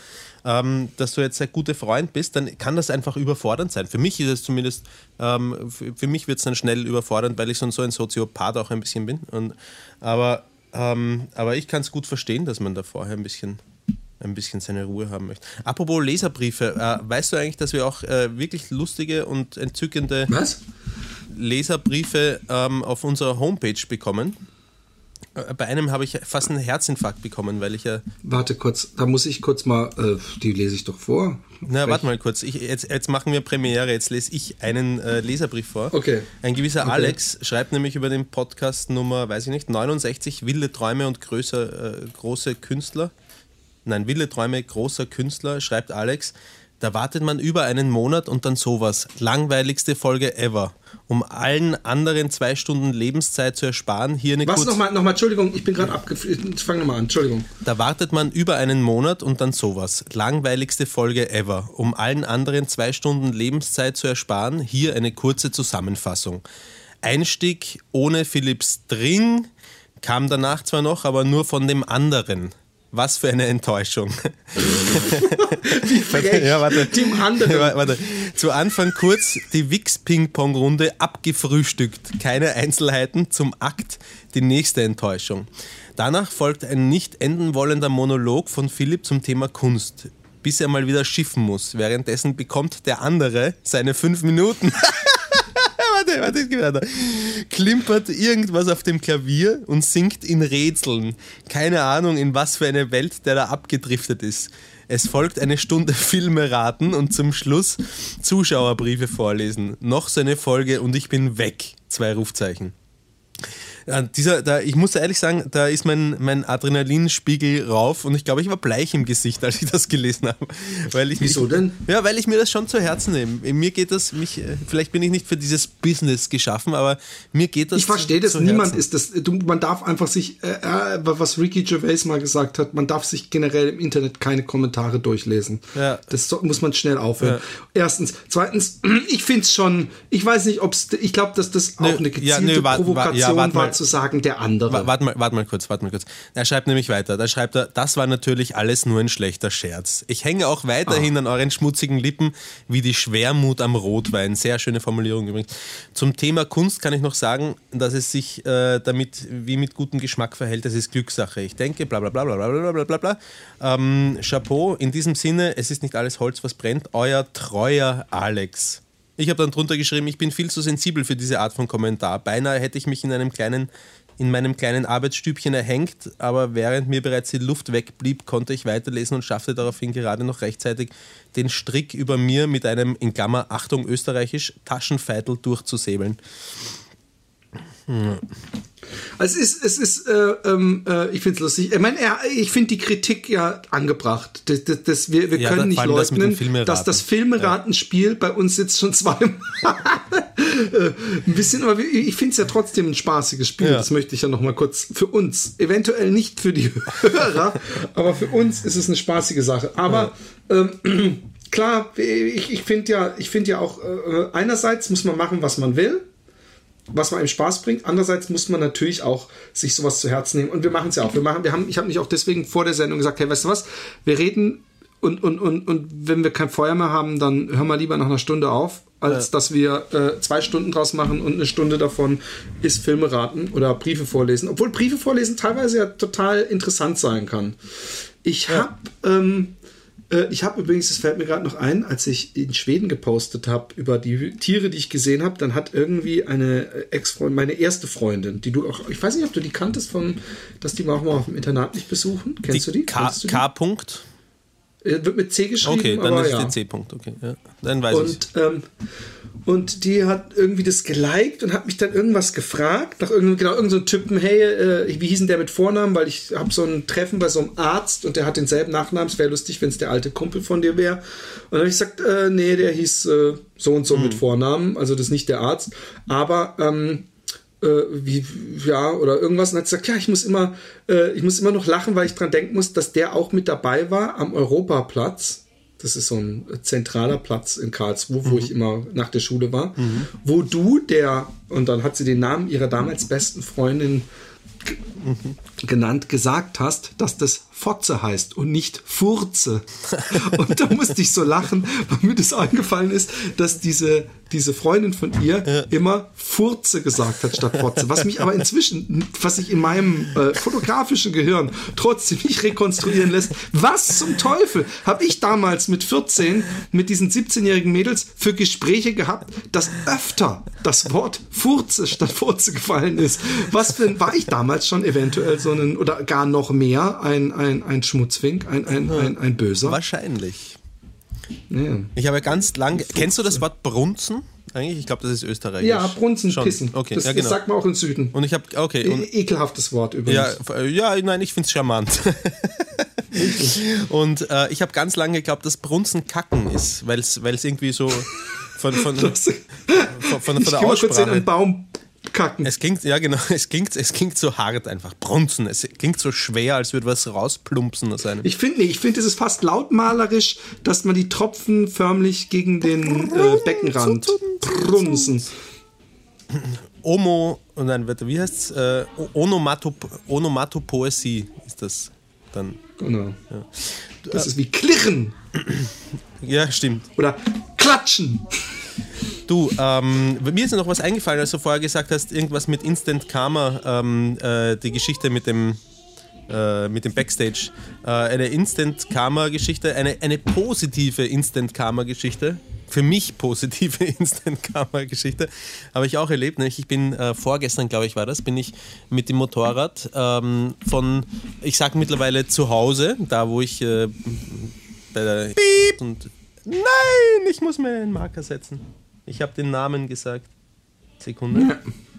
ähm, dass du jetzt ein guter Freund bist, dann kann das einfach überfordernd sein. Für mich ist es zumindest, ähm, für, für mich wird es dann schnell überfordernd, weil ich so, so ein Soziopath auch ein bisschen bin. Und, aber, ähm, aber ich kann es gut verstehen, dass man da vorher ein bisschen... ein bisschen seine Ruhe haben möchte. Apropos Leserbriefe, äh, weißt du eigentlich, dass wir auch äh, wirklich lustige und entzückende Was? Leserbriefe ähm, auf unserer Homepage bekommen? Äh, bei einem habe ich fast einen Herzinfarkt bekommen, weil ich ja... Warte kurz, da muss ich kurz mal, äh, die lese ich doch vor. Na, warte mal kurz, ich, jetzt, jetzt machen wir Premiere, jetzt lese ich einen äh, Leserbrief vor. Okay. Ein gewisser Okay. Alex schreibt nämlich über den Podcast Nummer, weiß ich nicht, neunundsechzig, wilde Träume und größer, äh, große Künstler. Nein, wilde Träume großer Künstler, schreibt Alex, da wartet man über einen Monat und dann sowas. Langweiligste Folge ever. Um allen anderen zwei Stunden Lebenszeit zu ersparen, hier eine Was kurze... nochmal, nochmal, Entschuldigung, ich bin gerade abgeführt. Fang nochmal an, Entschuldigung. Da wartet man über einen Monat und dann sowas. Langweiligste Folge ever. Um allen anderen zwei Stunden Lebenszeit zu ersparen, hier eine kurze Zusammenfassung. Einstieg ohne Philipp String, kam danach zwar noch, aber nur von dem anderen. Was für eine Enttäuschung. Wie frech, ja, warte. dem anderen. Ja, warte. Zu Anfang kurz die Wix-Ping-Pong-Runde abgefrühstückt. Keine Einzelheiten, zum Akt die nächste Enttäuschung. Danach folgt ein nicht enden wollender Monolog von Philipp zum Thema Kunst, bis er mal wieder schiffen muss. Währenddessen bekommt der andere seine fünf Minuten. Warte, warte, ich geh weiter. Klimpert irgendwas auf dem Klavier und singt in Rätseln. Keine Ahnung, in was für eine Welt der da abgedriftet ist. Es folgt eine Stunde Filme raten und zum Schluss Zuschauerbriefe vorlesen. Noch so eine Folge und ich bin weg. Zwei Rufzeichen. Ja, dieser, da, ich muss ehrlich sagen, da ist mein, mein Adrenalinspiegel rauf und ich glaube, ich war bleich im Gesicht, als ich das gelesen habe. Weil ich, Wieso denn? Ja, weil ich mir das schon zu Herzen nehme. Mir geht das, mich, vielleicht bin ich nicht für dieses Business geschaffen, aber mir geht das Ich verstehe das, zu niemand Herzen. ist das. Du, man darf einfach sich, äh, was Ricky Gervais mal gesagt hat, man darf sich generell im Internet keine Kommentare durchlesen. Ja. Das so, muss man schnell aufhören. Ja. Erstens. Zweitens, ich finde es schon, ich weiß nicht, ob es, ich glaube, dass das auch Nö, eine gezielte ja, nö, wart- Provokation ja, wart war, mal. zu sagen, der andere. Warte mal, warte mal kurz, warte mal kurz. Er schreibt nämlich weiter. Da schreibt er, das war natürlich alles nur ein schlechter Scherz. Ich hänge auch weiterhin ah. an euren schmutzigen Lippen wie die Schwermut am Rotwein. Sehr schöne Formulierung übrigens. Zum Thema Kunst kann ich noch sagen, dass es sich äh, damit wie mit gutem Geschmack verhält. Das ist Glückssache. Ich denke, bla bla bla bla bla bla bla bla. Ähm, Chapeau. In diesem Sinne, es ist nicht alles Holz, was brennt. Euer treuer Alex. Ich habe dann drunter geschrieben, ich bin viel zu sensibel für diese Art von Kommentar. Beinahe hätte ich mich in einem kleinen in meinem kleinen Arbeitsstübchen erhängt, aber während mir bereits die Luft wegblieb, konnte ich weiterlesen und schaffte daraufhin gerade noch rechtzeitig den Strick über mir mit einem, in Klammer, Achtung österreichisch, Taschenfeitel durchzusäbeln. Hm. Also es ist, es ist, äh, äh, ich finde es lustig. Ich meine, ich finde die Kritik ja angebracht. Das, das, das, wir wir ja, können nicht leugnen, das dass das Filmeraten-Spiel ja. bei uns jetzt schon zweimal ein bisschen, aber ich finde es ja trotzdem ein spaßiges Spiel. Ja. Das möchte ich ja noch mal kurz für uns, eventuell nicht für die Hörer, aber für uns ist es eine spaßige Sache. Aber ja. ähm, klar, ich, ich finde ja, ich finde ja auch, äh, einerseits muss man machen, was man will, was man einem Spaß bringt. Andererseits muss man natürlich auch sich sowas zu Herzen nehmen. Und wir machen es ja auch. Wir machen, wir haben, ich habe mich auch deswegen vor der Sendung gesagt, hey, weißt du was? Wir reden und, und, und, und wenn wir kein Feuer mehr haben, dann hören wir lieber nach einer Stunde auf, als ja. dass wir äh, zwei Stunden draus machen und eine Stunde davon ist Filme raten oder Briefe vorlesen. Obwohl Briefe vorlesen teilweise ja total interessant sein kann. Ich habe ja. ähm, Ich habe übrigens, es fällt mir gerade noch ein, als ich in Schweden gepostet habe über die Tiere, die ich gesehen habe, dann hat irgendwie eine Ex-Freundin, meine erste Freundin, die du auch, ich weiß nicht, ob du die kanntest, vom, dass die mal auch mal auf dem Internat nicht besuchen. Kennst die du die? K. Du die? K. Punkt? Wird mit C geschrieben. Okay, dann aber ist ja. der C. Punkt. Okay, ja. Dann weiß ich. Und, ähm, und die hat irgendwie das geliked und hat mich dann irgendwas gefragt, nach irgendeinem, genau, irgendeinem so Typen, hey, äh, wie hieß denn der mit Vornamen? Weil ich habe so ein Treffen bei so einem Arzt und der hat denselben Nachnamen. Es wäre lustig, wenn es der alte Kumpel von dir wäre. Und dann habe ich gesagt, äh, nee, der hieß äh, so und so hm. mit Vornamen, also das ist nicht der Arzt. Aber, ähm, äh, wie, ja, oder irgendwas. Und hat gesagt, ja, ich muss immer, äh, ich muss immer noch lachen, weil ich dran denken muss, dass der auch mit dabei war am Europaplatz. Das ist so ein zentraler Platz in Karlsruhe, wo mhm. ich immer nach der Schule war. Mhm. Wo du, der, und dann hat sie den Namen ihrer damals besten Freundin genannt, gesagt hast, dass das Fotze heißt und nicht Furze. Und da musste ich so lachen, weil mir das eingefallen ist, dass diese, diese Freundin von ihr ja. immer Furze gesagt hat statt Fotze. Was mich aber inzwischen, was sich in meinem äh, fotografischen Gehirn trotzdem nicht rekonstruieren lässt. Was zum Teufel habe ich damals mit vierzehn mit diesen siebzehnjährigen Mädels für Gespräche gehabt, dass öfter das Wort Furze statt Furze gefallen ist? Was für, war ich damals schon eventuell so ein, oder gar noch mehr ein, ein Ein, ein Schmutzfink, ein, ein, ein, ein Böser? Wahrscheinlich. Ja. Ich habe ganz lang. Kennst du das Wort Brunzen? Eigentlich, ich glaube, das ist österreichisch. Ja, Brunzen, Schon. Pissen. Okay. Das, Ja, genau. das sagt man auch im Süden. Und ich habe, okay. Und, e- ekelhaftes Wort übrigens. Ja, ja, nein, ich finde es charmant. Und äh, ich habe ganz lange geglaubt, dass Brunzen Kacken ist, weil es irgendwie so von, von, Das, von, von, ich von der geh mal kurz in Aussprache. einen Baum kacken. Es klingt, ja genau, es klingt, es klingt so hart einfach, Brunzen. Es klingt so schwer, als würde was rausplumpsen aus einem. Ich finde, nee, ich finde, es ist fast lautmalerisch, dass man die Tropfen förmlich gegen den äh, Beckenrand brunzen. Omo, und dann, warte, wie heißt's? Äh, Onomatop, Onomatopoesie ist das dann. Genau. Ja. Das ist wie Klirren. Ja, stimmt. Oder Klatschen. Du, ähm, mir ist noch was eingefallen, als du vorher gesagt hast, irgendwas mit Instant Karma, ähm, äh, die Geschichte mit dem, äh, mit dem Backstage. Äh, eine Instant Karma-Geschichte, eine, eine positive Instant Karma-Geschichte. Für mich positive Instant Karma-Geschichte. Habe ich auch erlebt. Nämlich ich bin äh, vorgestern, glaube ich, war das, bin ich mit dem Motorrad ähm, von, ich sage mittlerweile zu Hause, da wo ich äh, bei der Piep und nein, ich muss mir einen Marker setzen. Ich habe den Namen gesagt. Sekunde. Ja.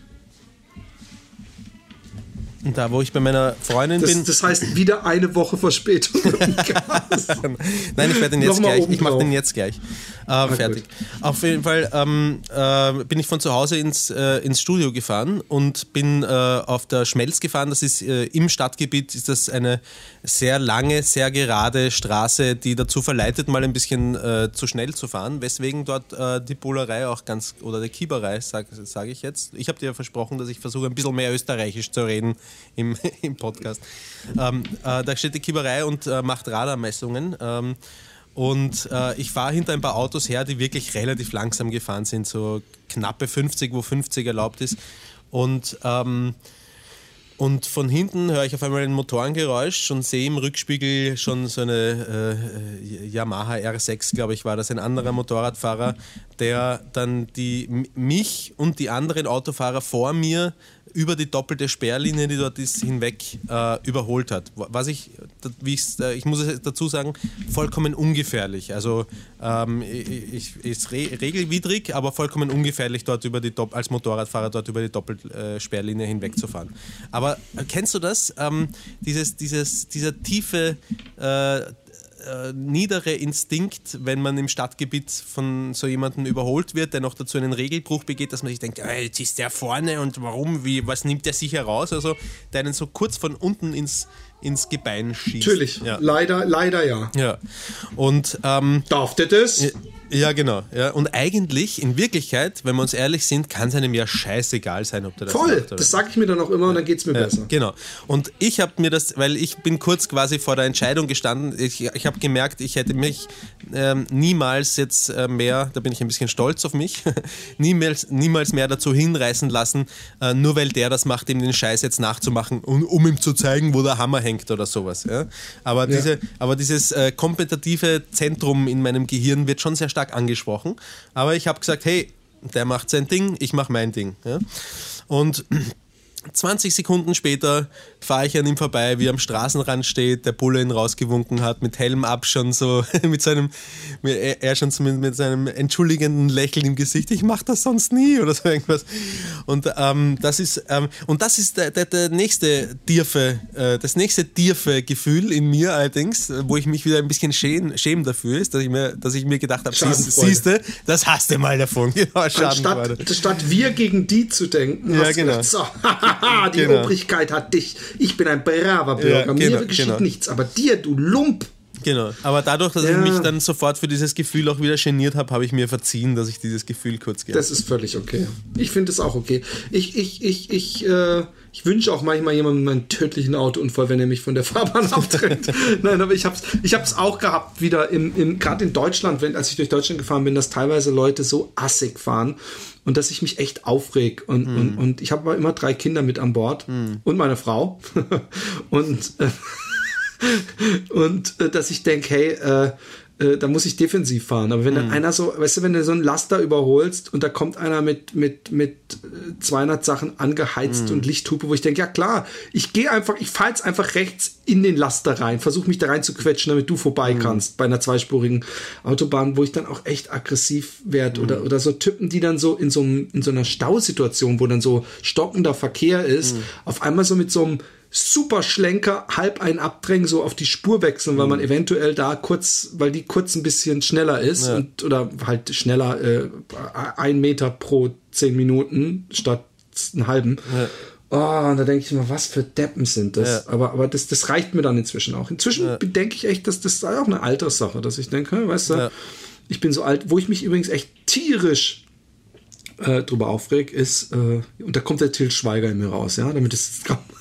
Und da, wo ich bei meiner Freundin Das, bin. das heißt, wieder eine Woche Verspätung. Nein, ich werde den jetzt Nochmal gleich. Ich mache obendrauf. den jetzt gleich. Äh, fertig. Gut. Auf jeden Fall ähm, äh, bin ich von zu Hause ins, äh, ins Studio gefahren und bin äh, auf der Schmelz gefahren. Das ist äh, im Stadtgebiet, ist das eine sehr lange, sehr gerade Straße, die dazu verleitet, mal ein bisschen äh, zu schnell zu fahren, weswegen dort äh, die Bullerei auch ganz, oder die Kieberei, sage sag ich jetzt. Ich habe dir ja versprochen, dass ich versuche, ein bisschen mehr österreichisch zu reden im, im Podcast. Ähm, äh, da steht die Kieberei und äh, macht Radarmessungen. Ähm, und äh, ich fahre hinter ein paar Autos her, die wirklich relativ langsam gefahren sind, so knappe fünfzig, wo fünfzig erlaubt ist. Und ähm, Und von hinten höre ich auf einmal ein Motorengeräusch und sehe im Rückspiegel schon so eine äh, Yamaha R sechs, glaube ich, war das, ein anderer Motorradfahrer, der dann die, mich und die anderen Autofahrer vor mir über die doppelte Sperrlinie, die dort ist, hinweg äh, überholt hat. Was ich, wie äh, ich muss es dazu sagen, vollkommen ungefährlich. Also ähm, ich, ist re- regelwidrig, aber vollkommen ungefährlich, dort über die Dopp- als Motorradfahrer dort über die doppelte äh, Sperrlinie hinweg zu fahren. Aber äh, kennst du das? Ähm, dieses, dieses, dieser tiefe äh, Äh, niedere Instinkt, wenn man im Stadtgebiet von so jemandem überholt wird, der noch dazu einen Regelbruch begeht, dass man sich denkt, äh, jetzt ist der vorne und warum, wie, was nimmt der sich heraus? Also der einen so kurz von unten ins, ins Gebein schießt. Natürlich, ja. leider, leider ja. Ja. Und ähm, darf der das? ja, genau. Ja. Und eigentlich, in Wirklichkeit, wenn wir uns ehrlich sind, kann es einem ja scheißegal sein, ob der das Voll, macht, oder? Das sage ich mir dann auch immer und dann geht es mir Ja, besser. genau. Und ich habe mir das, weil ich bin kurz quasi vor der Entscheidung gestanden, ich, ich habe gemerkt, ich hätte mich ähm, niemals jetzt äh, mehr, da bin ich ein bisschen stolz auf mich, niemals, niemals mehr dazu hinreißen lassen, äh, nur weil der das macht, ihm den Scheiß jetzt nachzumachen, um, um ihm zu zeigen, wo der Hammer hängt oder sowas. Ja? Aber, Ja. diese, aber dieses äh, kompetitive Zentrum in meinem Gehirn wird schon sehr stark angesprochen. Aber ich habe gesagt, hey, der macht sein Ding, ich mache mein Ding. Ja? Und zwanzig Sekunden später fahre ich an ihm vorbei, wie er am Straßenrand steht, der Bulle ihn rausgewunken hat, mit Helm ab schon so, mit seinem, er schon so mit, mit seinem entschuldigenden Lächeln im Gesicht, ich mache das sonst nie oder so irgendwas. Und ähm, das ist, ähm, und das ist der, der, der nächste tiefe, äh, das nächste tiefe Gefühl in mir allerdings, wo ich mich wieder ein bisschen schäme, schäme dafür ist, dass ich mir, dass ich mir gedacht habe, siehst du, das hast du mal davon. Genau, Statt, statt wir gegen die zu denken, ja, hast genau. gedacht, so, die Genau. Obrigkeit hat dich. Ich bin ein braver Bürger. Ja, Mir genau, geschieht genau. nichts. Aber dir, du Lump. Genau, aber dadurch, dass ja. ich mich dann sofort für dieses Gefühl auch wieder geniert habe, habe ich mir verziehen, dass ich dieses Gefühl kurz gehabt habe. Das ist völlig okay. Ich finde es auch okay. Ich, ich, ich, ich, äh, ich wünsche auch manchmal jemandem einen tödlichen Autounfall, wenn er mich von der Fahrbahn abdrängt. Nein, aber ich habe es ich hab's auch gehabt, wieder im, im, gerade in Deutschland, wenn, als ich durch Deutschland gefahren bin, dass teilweise Leute so assig fahren und dass ich mich echt aufreg. Und, mm. und, und ich habe aber immer drei Kinder mit an Bord mm. und meine Frau. und äh, und äh, dass ich denke, hey, äh, äh, da muss ich defensiv fahren. Aber wenn dann mhm. einer so, weißt du, wenn du so einen Laster überholst und da kommt einer mit, mit, mit zweihundert Sachen angeheizt mhm. und Lichthupe, wo ich denke, ja klar, ich gehe einfach, ich fahre jetzt einfach rechts in den Laster rein, versuche mich da rein zu quetschen, damit du vorbei mhm. kannst bei einer zweispurigen Autobahn, wo ich dann auch echt aggressiv werde. Mhm. Oder, oder so Typen, die dann so in so, einem, in so einer Stausituation, wo dann so stockender Verkehr ist, mhm. auf einmal so mit so einem super Schlenker, halb ein Abdrängen, so auf die Spur wechseln, weil man eventuell da kurz, weil die kurz ein bisschen schneller ist ja. und oder halt schneller äh, ein Meter pro zehn Minuten statt einen halben. Ja. Oh, und da denke ich immer, was für Deppen sind das? Ja. Aber, aber das, das reicht mir dann inzwischen auch. Inzwischen ja. denke ich echt, dass das sei auch eine Alterssache, dass ich denke, weißt du, ja. ich bin so alt, wo ich mich übrigens echt tierisch äh, drüber aufreg, ist, äh, und da kommt der Til Schweiger in mir raus, ja, damit es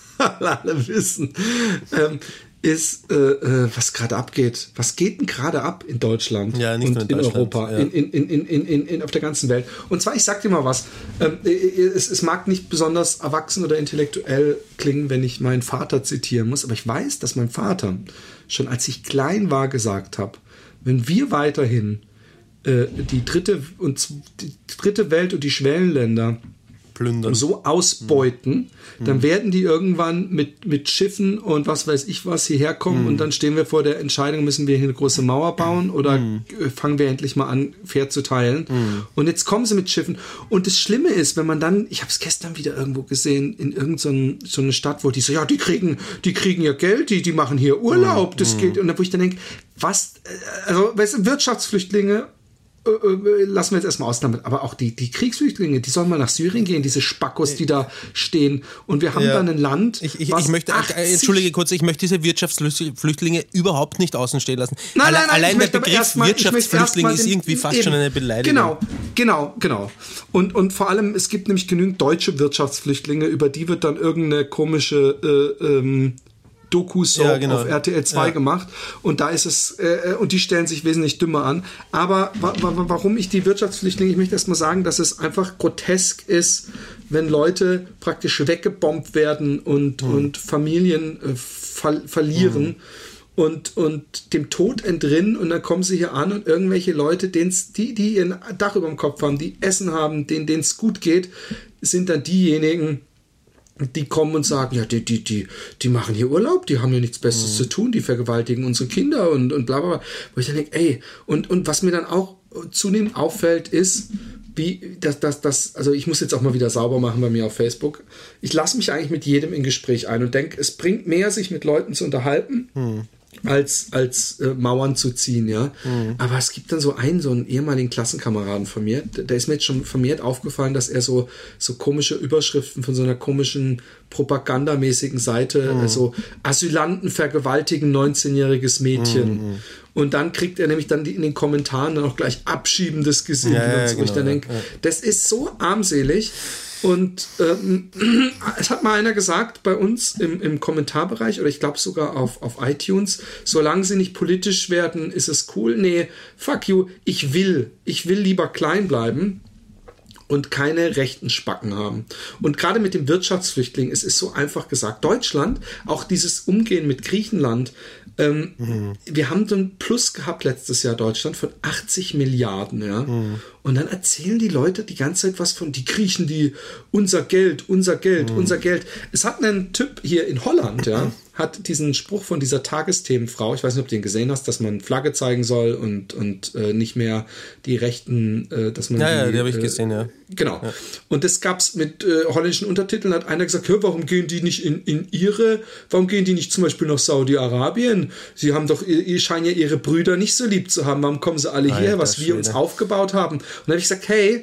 alle wissen, ähm, ist, äh, äh, was gerade abgeht. Was geht denn gerade ab in Deutschland ja, nicht und nur in, in Deutschland, Europa, ja. in, in, in, in, in, in, auf der ganzen Welt? Und zwar, ich sag dir mal was, ähm, es, es mag nicht besonders erwachsen oder intellektuell klingen, wenn ich meinen Vater zitieren muss, aber ich weiß, dass mein Vater schon als ich klein war gesagt hat, wenn wir weiterhin äh, die dritte und die dritte Welt und die Schwellenländer plündern, so ausbeuten, mhm. dann werden die irgendwann mit, mit Schiffen und was weiß ich was hierher kommen mhm. und dann stehen wir vor der Entscheidung, müssen wir hier eine große Mauer bauen oder mhm. fangen wir endlich mal an, fair zu teilen. Mhm. Und jetzt kommen sie mit Schiffen. Und das Schlimme ist, wenn man dann, ich habe es gestern wieder irgendwo gesehen, in irgendeine so eine Stadt, wo die so, ja, die kriegen, die kriegen ja Geld, die, die machen hier Urlaub, mhm. das geht. Und wo ich dann denke, was, also, weißt du, Wirtschaftsflüchtlinge, lassen wir jetzt erstmal aus damit, aber auch die, die Kriegsflüchtlinge, die sollen mal nach Syrien gehen, diese Spackos, die da stehen. Und wir haben ja. dann ein Land, ich, ich, ich möchte, äh, entschuldige kurz, ich möchte diese Wirtschaftsflüchtlinge überhaupt nicht außen stehen lassen. Nein, nein, nein, Allein der Begriff mal, Wirtschaftsflüchtling ist irgendwie fast eben, schon eine Beleidigung. Genau, genau, genau. Und, und vor allem, es gibt nämlich genügend deutsche Wirtschaftsflüchtlinge, über die wird dann irgendeine komische äh, ähm, Dokus ja, genau. auf R T L zwei ja. gemacht und da ist es äh, und die stellen sich wesentlich dümmer an. Aber wa- wa- warum ich die Wirtschaftsflüchtlinge, ich möchte erst mal sagen, dass es einfach grotesk ist, wenn Leute praktisch weggebombt werden und, hm. und Familien äh, ver- verlieren hm. und, und dem Tod entrinnen und dann kommen sie hier an und irgendwelche Leute, denen's, die, die ein Dach über dem Kopf haben, die Essen haben, denen es gut geht, sind dann diejenigen, die kommen und sagen, ja, die, die, die, die machen hier Urlaub, die haben hier nichts Besseres mhm. zu tun, die vergewaltigen unsere Kinder und, und bla, bla, bla. Wo ich dann denke, ey, und, und was mir dann auch zunehmend auffällt, ist, wie, das, das, das, also ich muss jetzt auch mal wieder sauber machen bei mir auf Facebook. Ich lasse mich eigentlich mit jedem in Gespräch ein und denke, es bringt mehr, sich mit Leuten zu unterhalten, mhm. als, als äh, Mauern zu ziehen, ja. Mhm. Aber es gibt dann so einen, so einen ehemaligen Klassenkameraden von mir, der, der ist mir jetzt schon vermehrt aufgefallen, dass er so, so komische Überschriften von so einer komischen propagandamäßigen Seite, mhm. also Asylanten vergewaltigen neunzehnjähriges Mädchen. Mhm. Und dann kriegt er nämlich dann die, in den Kommentaren dann auch gleich abschiebendes Gesicht. Ja, und so. Genau, ich dann denke, ja. das ist so armselig. Und ähm, es hat mal einer gesagt bei uns im, im Kommentarbereich, oder ich glaube sogar auf, auf iTunes, solange sie nicht politisch werden, ist es cool. Nee, fuck you, ich will, ich will lieber klein bleiben und keine rechten Spacken haben. Und gerade mit dem Wirtschaftsflüchtling, es ist so einfach gesagt, Deutschland, auch dieses Umgehen mit Griechenland, ähm, mhm. wir haben so ein Plus gehabt letztes Jahr Deutschland von achtzig Milliarden, ja. Mhm. Und dann erzählen die Leute die ganze Zeit was von die Griechen, die unser Geld, unser Geld, mhm. unser Geld. Es hat einen Typ hier in Holland, ja, hat diesen Spruch von dieser Tagesthemenfrau, ich weiß nicht, ob du den gesehen hast, dass man Flagge zeigen soll und, und äh, nicht mehr die Rechten, äh, dass man ja, die, ja, die habe ich äh, gesehen, ja. Genau. Ja. Und das gab's mit äh, holländischen Untertiteln, hat einer gesagt, hör, warum gehen die nicht in, in ihre, warum gehen die nicht zum Beispiel nach Saudi-Arabien? Sie haben doch, ihr, ihr scheinen ja ihre Brüder nicht so lieb zu haben, warum kommen sie alle hierher, was wir uns aufgebaut haben? Und dann habe ich gesagt, hey,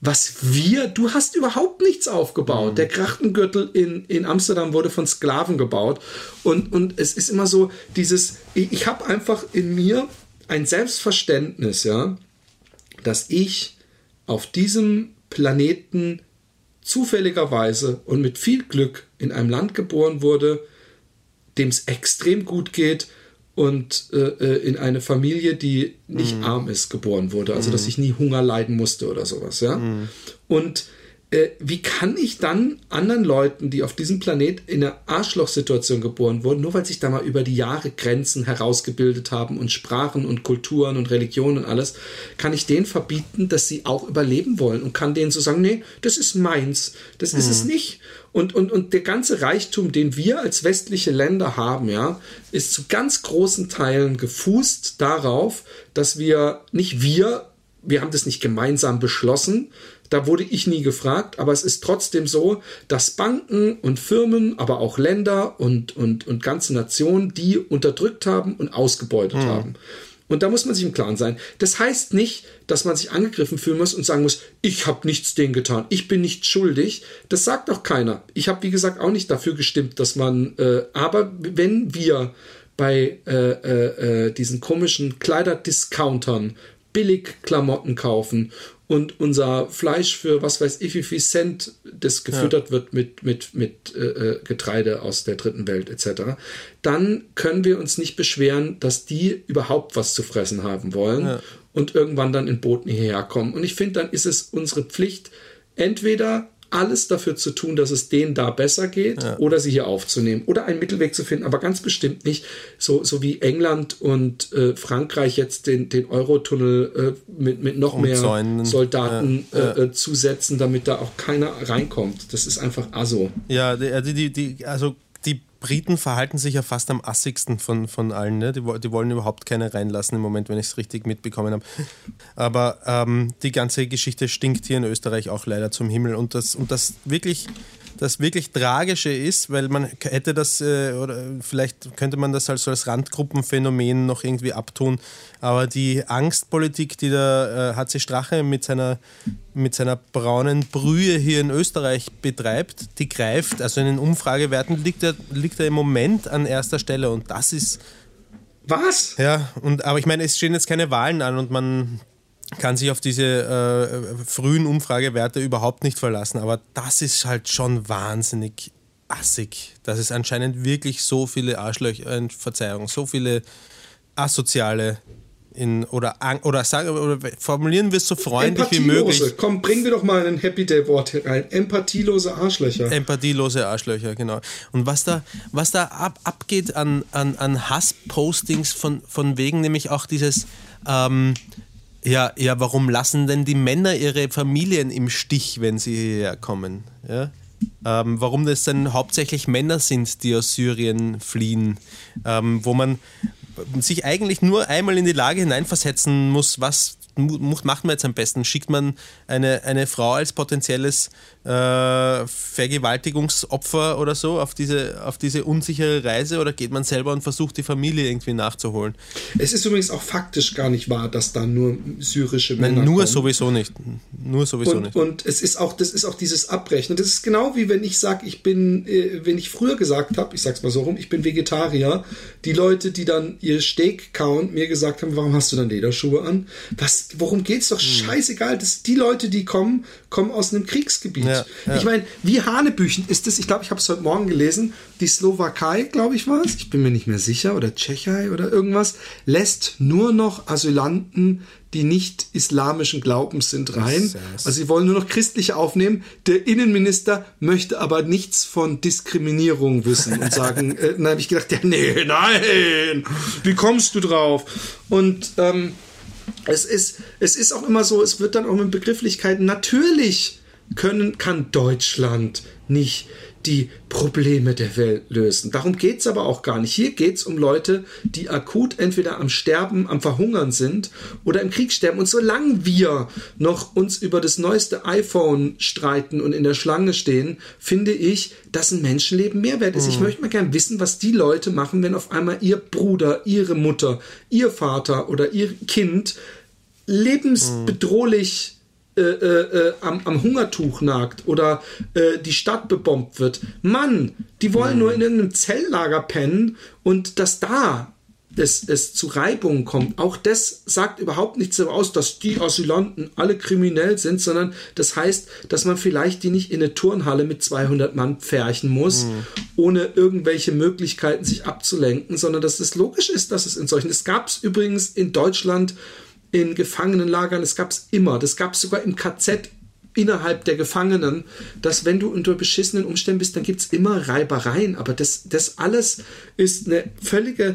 was wir, du hast überhaupt nichts aufgebaut. Mhm. Der Grachtengürtel in, in Amsterdam wurde von Sklaven gebaut. Und, und es ist immer so dieses, ich, ich habe einfach in mir ein Selbstverständnis, ja, dass ich auf diesem Planeten zufälligerweise und mit viel Glück in einem Land geboren wurde, dem es extrem gut geht, und äh, in eine Familie, die nicht mm. arm ist, geboren wurde. Also, mm. dass ich nie Hunger leiden musste oder sowas. Ja? Mm. Und äh, wie kann ich dann anderen Leuten, die auf diesem Planet in einer Arschlochsituation geboren wurden, nur weil sich da mal über die Jahre Grenzen herausgebildet haben und Sprachen und Kulturen und Religionen und alles, kann ich denen verbieten, dass sie auch überleben wollen und kann denen so sagen, nee, das ist meins, das mm. ist es nicht. Und, und, und der ganze Reichtum, den wir als westliche Länder haben, ja, ist zu ganz großen Teilen gefußt darauf, dass wir, nicht wir, wir haben das nicht gemeinsam beschlossen, da wurde ich nie gefragt, aber es ist trotzdem so, dass Banken und Firmen, aber auch Länder und, und, und ganze Nationen, die unterdrückt haben und ausgebeutet mhm. haben. Und da muss man sich im Klaren sein. Das heißt nicht, dass man sich angegriffen fühlen muss und sagen muss, ich habe nichts denen getan, ich bin nicht schuldig. Das sagt auch keiner. Ich habe, wie gesagt, auch nicht dafür gestimmt, dass man, äh, aber wenn wir bei äh, äh, äh, diesen komischen Kleiderdiscountern billig Klamotten kaufen und unser Fleisch für was weiß ich wie viel Cent, das gefüttert ja. wird mit, mit, mit äh, Getreide aus der dritten Welt et cetera, dann können wir uns nicht beschweren, dass die überhaupt was zu fressen haben wollen ja. und irgendwann dann in Booten hierher kommen. Und ich finde, dann ist es unsere Pflicht, entweder alles dafür zu tun, dass es denen da besser geht ja. oder sie hier aufzunehmen oder einen Mittelweg zu finden, aber ganz bestimmt nicht so, so wie England und äh, Frankreich jetzt den, den Eurotunnel äh, mit, mit noch Umzäunen. mehr Soldaten ja. Ja. Äh, zusetzen, damit da auch keiner reinkommt. Das ist einfach aso. Ja, die, die, die, also die Briten verhalten sich ja fast am assigsten von, von allen. Ne? Die, die wollen überhaupt keine reinlassen im Moment, wenn ich es richtig mitbekommen habe. Aber ähm, die ganze Geschichte stinkt hier in Österreich auch leider zum Himmel. Und das, und das wirklich... Das wirklich Tragische ist, weil man hätte das, äh, oder vielleicht könnte man das als, als Randgruppenphänomen noch irgendwie abtun, aber die Angstpolitik, die der äh, H C Strache mit seiner, mit seiner braunen Brühe hier in Österreich betreibt, die greift, also in den Umfragewerten liegt er, liegt er im Moment an erster Stelle und das ist... Was? Ja, und, aber ich meine, es stehen jetzt keine Wahlen an und man... kann sich auf diese äh, frühen Umfragewerte überhaupt nicht verlassen. Aber das ist halt schon wahnsinnig assig, dass es anscheinend wirklich so viele Arschlöcher, äh, Verzeihung, so viele Asoziale in, oder, oder, sagen, oder formulieren wir es so freundlich wie möglich. Komm, bringen wir doch mal ein Happy Day Wort rein. Empathielose Arschlöcher. Empathielose Arschlöcher, genau. Und was da, was da ab, abgeht an, an, an Hasspostings von, von wegen nämlich auch dieses ähm, Ja, ja, warum lassen denn die Männer ihre Familien im Stich, wenn sie hierher kommen? Ja? Ähm, warum das dann hauptsächlich Männer sind, die aus Syrien fliehen, ähm, wo man sich eigentlich nur einmal in die Lage hineinversetzen muss, was macht man jetzt am besten? Schickt man eine, eine Frau als potenzielles äh, Vergewaltigungsopfer oder so auf diese, auf diese unsichere Reise oder geht man selber und versucht, die Familie irgendwie nachzuholen? Es ist übrigens auch faktisch gar nicht wahr, dass da nur syrische Männer Nein, nur kommen. sowieso nicht. Nur sowieso und, nicht. Und es ist auch, das ist auch dieses Abrechnen. Das ist genau wie wenn ich sage, ich bin, äh, wenn ich früher gesagt habe, ich sag's mal so rum, ich bin Vegetarier, die Leute, die dann ihr Steak kauen, mir gesagt haben, warum hast du dann Lederschuhe an? Was, worum geht's doch? Hm. Scheißegal. Das, die Leute, die kommen, kommen aus einem Kriegsgebiet. Ja, ja. Ich meine, wie hanebüchend ist das? Ich glaube, ich habe es heute Morgen gelesen. Die Slowakei, glaube ich, war es. Ich bin mir nicht mehr sicher. Oder Tschechei oder irgendwas. Lässt nur noch Asylanten, die nicht islamischen Glaubens sind, rein. Also sie wollen nur noch Christliche aufnehmen. Der Innenminister möchte aber nichts von Diskriminierung wissen und sagen, äh, dann habe ich gedacht, ja, nee, nein, wie kommst du drauf? Und ähm, es ist, es ist auch immer so, es wird dann auch mit Begrifflichkeiten, natürlich können, kann Deutschland nicht die Probleme der Welt lösen. Darum geht es aber auch gar nicht. Hier geht es um Leute, die akut entweder am Sterben, am Verhungern sind oder im Krieg sterben. Und solange wir noch uns über das neueste iPhone streiten und in der Schlange stehen, finde ich, dass ein Menschenleben mehr wert ist. Mhm. Ich möchte mal gerne wissen, was die Leute machen, wenn auf einmal ihr Bruder, ihre Mutter, ihr Vater oder ihr Kind lebensbedrohlich äh, äh, am, am Hungertuch nagt oder äh, die Stadt bebombt wird. Mann, die wollen mhm. nur in irgendeinem Zelllager pennen und dass da es, es zu Reibungen kommt. Auch das sagt überhaupt nichts darüber aus, dass die Asylanten alle kriminell sind, sondern das heißt, dass man vielleicht die nicht in eine Turnhalle mit zweihundert Mann pferchen muss, mhm. ohne irgendwelche Möglichkeiten sich abzulenken, sondern dass es logisch ist, dass es in solchen... Es gab es übrigens in Deutschland in Gefangenenlagern, es gab es immer, das gab es sogar im K Z innerhalb der Gefangenen, dass wenn du unter beschissenen Umständen bist, dann gibt es immer Reibereien, aber das, das alles ist eine völlige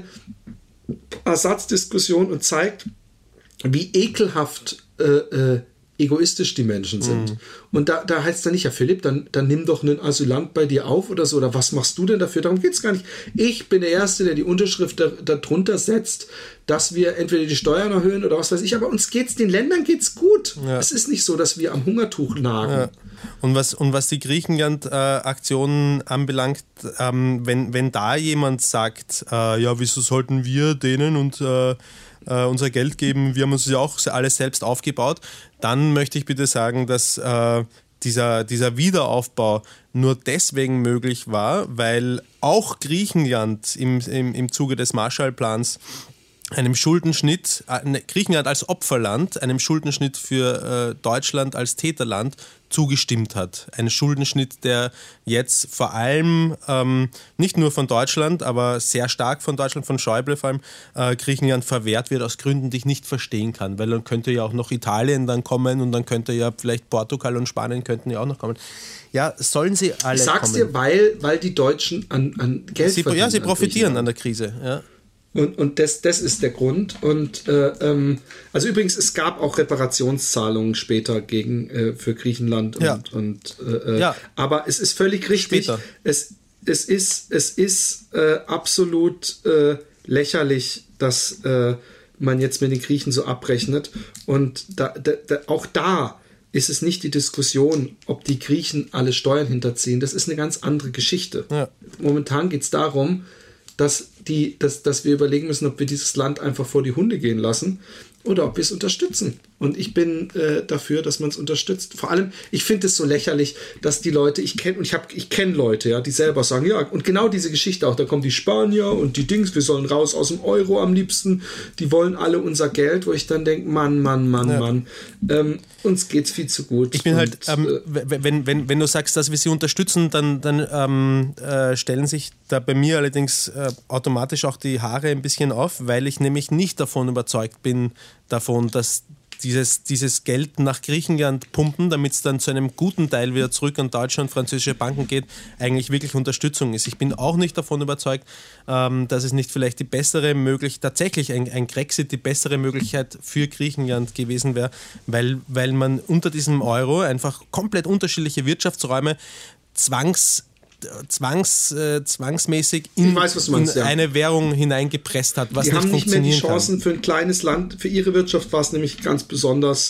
Ersatzdiskussion und zeigt, wie ekelhaft äh, äh, egoistisch die Menschen sind. Mhm. Und da, da heißt es dann nicht, ja Philipp, dann, dann nimm doch einen Asylant bei dir auf oder so, oder was machst du denn dafür? Darum geht es gar nicht. Ich bin der Erste, der die Unterschrift da, darunter setzt, dass wir entweder die Steuern erhöhen oder was weiß ich, aber uns geht's, den Ländern geht's gut. Ja. Es ist nicht so, dass wir am Hungertuch nagen. Ja. Und was, und was die Griechenland-Aktionen äh, anbelangt, ähm, wenn, wenn da jemand sagt, äh, ja, wieso sollten wir denen und äh, äh, unser Geld geben, wir haben uns ja auch alles selbst aufgebaut, dann möchte ich bitte sagen, dass äh, dieser, dieser Wiederaufbau nur deswegen möglich war, weil auch Griechenland im, im, im Zuge des Marshallplans einem Schuldenschnitt, äh, Griechenland als Opferland, einem Schuldenschnitt für äh, Deutschland als Täterland zugestimmt hat. Ein Schuldenschnitt, der jetzt vor allem ähm, nicht nur von Deutschland, aber sehr stark von Deutschland, von Schäuble vor allem, äh, Griechenland verwehrt wird aus Gründen, die ich nicht verstehen kann, weil dann könnte ja auch noch Italien dann kommen und dann könnte ja vielleicht Portugal und Spanien könnten ja auch noch kommen. Ja, sollen sie alle ich sag's kommen. dir, weil, weil die Deutschen an, an Geld sie, verdienen. Ja, sie profitieren an, an der Krise, ja. Und, und das, das ist der Grund. Und äh, ähm, also übrigens, es gab auch Reparationszahlungen später gegen äh, für Griechenland. Und, ja. und äh, ja. Aber es ist völlig richtig. Später. Es, es ist, es ist äh, absolut äh, lächerlich, dass äh, man jetzt mit den Griechen so abrechnet. Und da, da, da, auch da ist es nicht die Diskussion, ob die Griechen alle Steuern hinterziehen. Das ist eine ganz andere Geschichte. Ja. Momentan geht es darum, dass, die, dass, dass wir überlegen müssen, ob wir dieses Land einfach vor die Hunde gehen lassen oder ob wir es unterstützen. Und ich bin äh, dafür, dass man es unterstützt. Vor allem, ich finde es so lächerlich, dass die Leute, ich kenne, und ich habe, ich kenne Leute, ja, die selber sagen, ja, und genau diese Geschichte auch, da kommen die Spanier und die Dings, wir sollen raus aus dem Euro am liebsten, die wollen alle unser Geld, wo ich dann denke, Mann, Mann, Mann, ja. Mann, ähm, uns geht's viel zu gut. Ich bin und, halt, ähm, äh, wenn, wenn, wenn du sagst, dass wir sie unterstützen, dann, dann ähm, äh, stellen sich da bei mir allerdings äh, automatisch auch die Haare ein bisschen auf, weil ich nämlich nicht davon überzeugt bin, davon, dass Dieses, dieses Geld nach Griechenland pumpen, damit es dann zu einem guten Teil wieder zurück an Deutschland, französische Banken geht, eigentlich wirklich Unterstützung ist. Ich bin auch nicht davon überzeugt, ähm, dass es nicht vielleicht die bessere Möglichkeit, tatsächlich ein, ein Grexit die bessere Möglichkeit für Griechenland gewesen wäre, weil, weil man unter diesem Euro einfach komplett unterschiedliche Wirtschaftsräume zwangs Zwangs, äh, zwangsmäßig in, weiß, was du meinst, in ja. eine Währung hineingepresst hat, was die nicht haben nicht mehr die funktionieren Chancen kann. für ein kleines Land. Für ihre Wirtschaft war es nämlich ganz besonders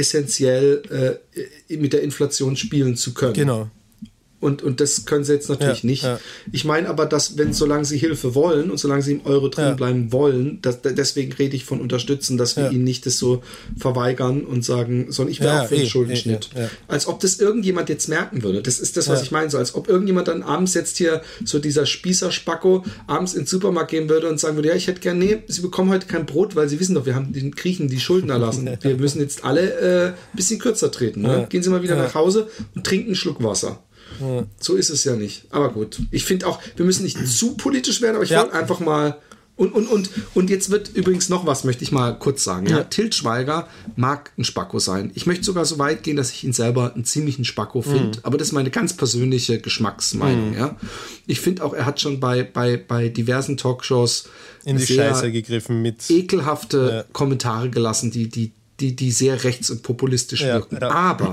essentiell, äh, mit der Inflation spielen zu können. Genau. Und, und das können sie jetzt natürlich ja, nicht. Ja. Ich meine aber, dass, wenn, solange sie Hilfe wollen und solange sie im Euro drin ja. bleiben wollen, dass, deswegen rede ich von unterstützen, dass wir ja. ihnen nicht das so verweigern und sagen, sondern ich wäre ja, auch für den eh, Schuldenschnitt. eh, eh, ja. Als ob das irgendjemand jetzt merken würde. Das ist das, was ja. ich meine. So, als ob irgendjemand dann abends jetzt hier, so dieser Spießer-Spacko, abends ins Supermarkt gehen würde und sagen würde, ja, ich hätte gerne, nee, sie bekommen heute kein Brot, weil sie wissen doch, wir haben den Griechen die Schulden erlassen. Wir müssen jetzt alle äh, ein bisschen kürzer treten. Ne? Ja. Gehen Sie mal wieder ja. nach Hause und trinken einen Schluck Wasser. Ja. So ist es ja nicht. Aber gut. Ich finde auch, wir müssen nicht zu politisch werden, aber ich ja. wollte einfach mal. Und, und, und, und jetzt wird übrigens noch was, möchte ich mal kurz sagen. Ja. Ja, Til Schweiger mag ein Spacko sein. Ich möchte sogar so weit gehen, dass ich ihn selber einen ziemlichen Spacko finde. Mhm. Aber das ist meine ganz persönliche Geschmacksmeinung. Mhm. Ja. Ich finde auch, er hat schon bei, bei, bei diversen Talkshows in die sehr Scheiße gegriffen mit ekelhafte ja. Kommentare gelassen, die, die, die, die sehr rechts- und populistisch ja. wirken. Ja. Aber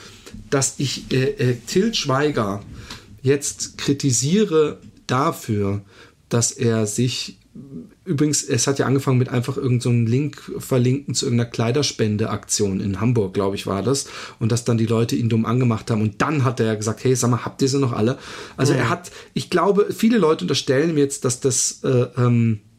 dass ich äh, äh, Til Schweiger jetzt kritisiere dafür, dass er sich, übrigens, es hat ja angefangen mit einfach irgendeinem so Link verlinken zu irgendeiner Kleiderspendeaktion in Hamburg, glaube ich, war das, und dass dann die Leute ihn dumm angemacht haben und dann hat er ja gesagt, hey, sag mal, habt ihr sie noch alle? Also ja. er hat, ich glaube, viele Leute unterstellen ihm jetzt, dass das äh, ähm,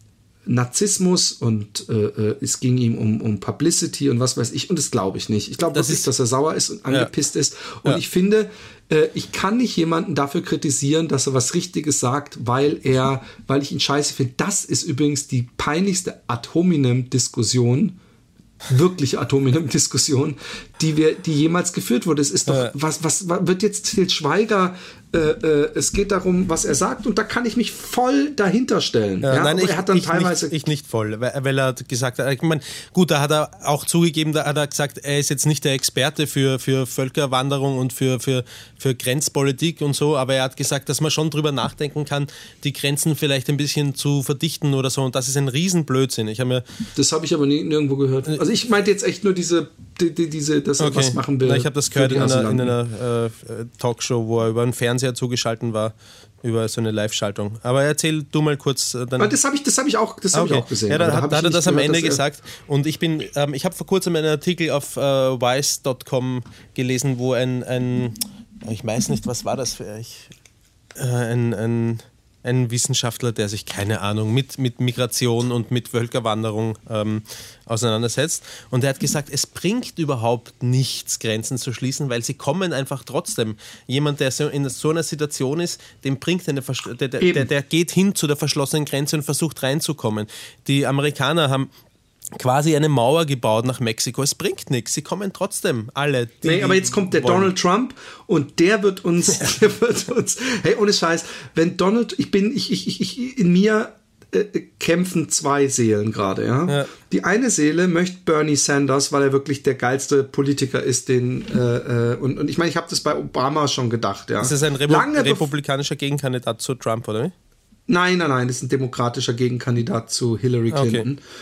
Narzissmus und äh, es ging ihm um, um Publicity und was weiß ich, und das glaube ich nicht. Ich glaube wirklich, ist, dass er sauer ist und angepisst ja. ist. Und ja. ich finde, äh, ich kann nicht jemanden dafür kritisieren, dass er was Richtiges sagt, weil er, weil ich ihn scheiße finde. Das ist übrigens die peinlichste Ad hominem-Diskussion, wirkliche Ad hominem-Diskussion, die wir, die jemals geführt wurde. Es ist doch, ja. was, was, was wird jetzt Til Schweiger, äh, äh, es geht darum, was er sagt, und da kann ich mich voll dahinter stellen. Ja, ja? Nein, ich, er hat dann ich, teilweise nicht, ich nicht voll, weil, weil er gesagt hat, ich meine, gut, da hat er auch zugegeben, da hat er gesagt, er ist jetzt nicht der Experte für, für Völkerwanderung und für, für, für Grenzpolitik und so, aber er hat gesagt, dass man schon drüber nachdenken kann, die Grenzen vielleicht ein bisschen zu verdichten oder so, und das ist ein Riesenblödsinn. Ich habe mir das habe ich aber nie, nirgendwo gehört. Also ich meinte jetzt echt nur diese, die, die, diese, dass er okay. was machen will. Na, ich habe das gehört in einer, in einer äh, Talkshow, wo er über einen Fernseher zugeschaltet war, über so eine Live-Schaltung. Aber erzähl du mal kurz. Äh, dann aber das habe ich, das hab ich, auch, das hab okay. ich auch gesehen. Ja, dann da hat, da hat er das gehört, am Ende gesagt. Und ich bin, ähm, ich habe vor kurzem einen Artikel auf äh, Vice Punkt com gelesen, wo ein, ein, ich weiß nicht, was war das für ich, äh, ein, ein ein Wissenschaftler, der sich, keine Ahnung, mit, mit Migration und mit Völkerwanderung ähm, auseinandersetzt. Und er hat gesagt, es bringt überhaupt nichts, Grenzen zu schließen, weil sie kommen einfach trotzdem. Jemand, der so in so einer Situation ist, dem bringt eine Verschl- der, der, der, der geht hin zu der verschlossenen Grenze und versucht reinzukommen. Die Amerikaner haben quasi eine Mauer gebaut nach Mexiko. Es bringt nichts. Sie kommen trotzdem alle. Die, nee, aber jetzt kommt der wollen. Donald Trump und der wird uns, der wird uns, hey, ohne Scheiß, wenn Donald, ich bin, ich, ich, ich, in mir äh, kämpfen zwei Seelen gerade, ja? ja. Die eine Seele möchte Bernie Sanders, weil er wirklich der geilste Politiker ist, den, äh, äh, und, und ich meine, ich habe das bei Obama schon gedacht, ja. Ist das ein Repu- Lange republikanischer Gegenkandidat zu Trump, oder? Nein, nein, nein, das ist ein demokratischer Gegenkandidat zu Hillary Clinton. Okay.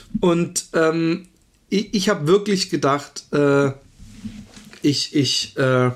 Und ähm, ich, ich habe wirklich gedacht, äh, ich, ich, äh,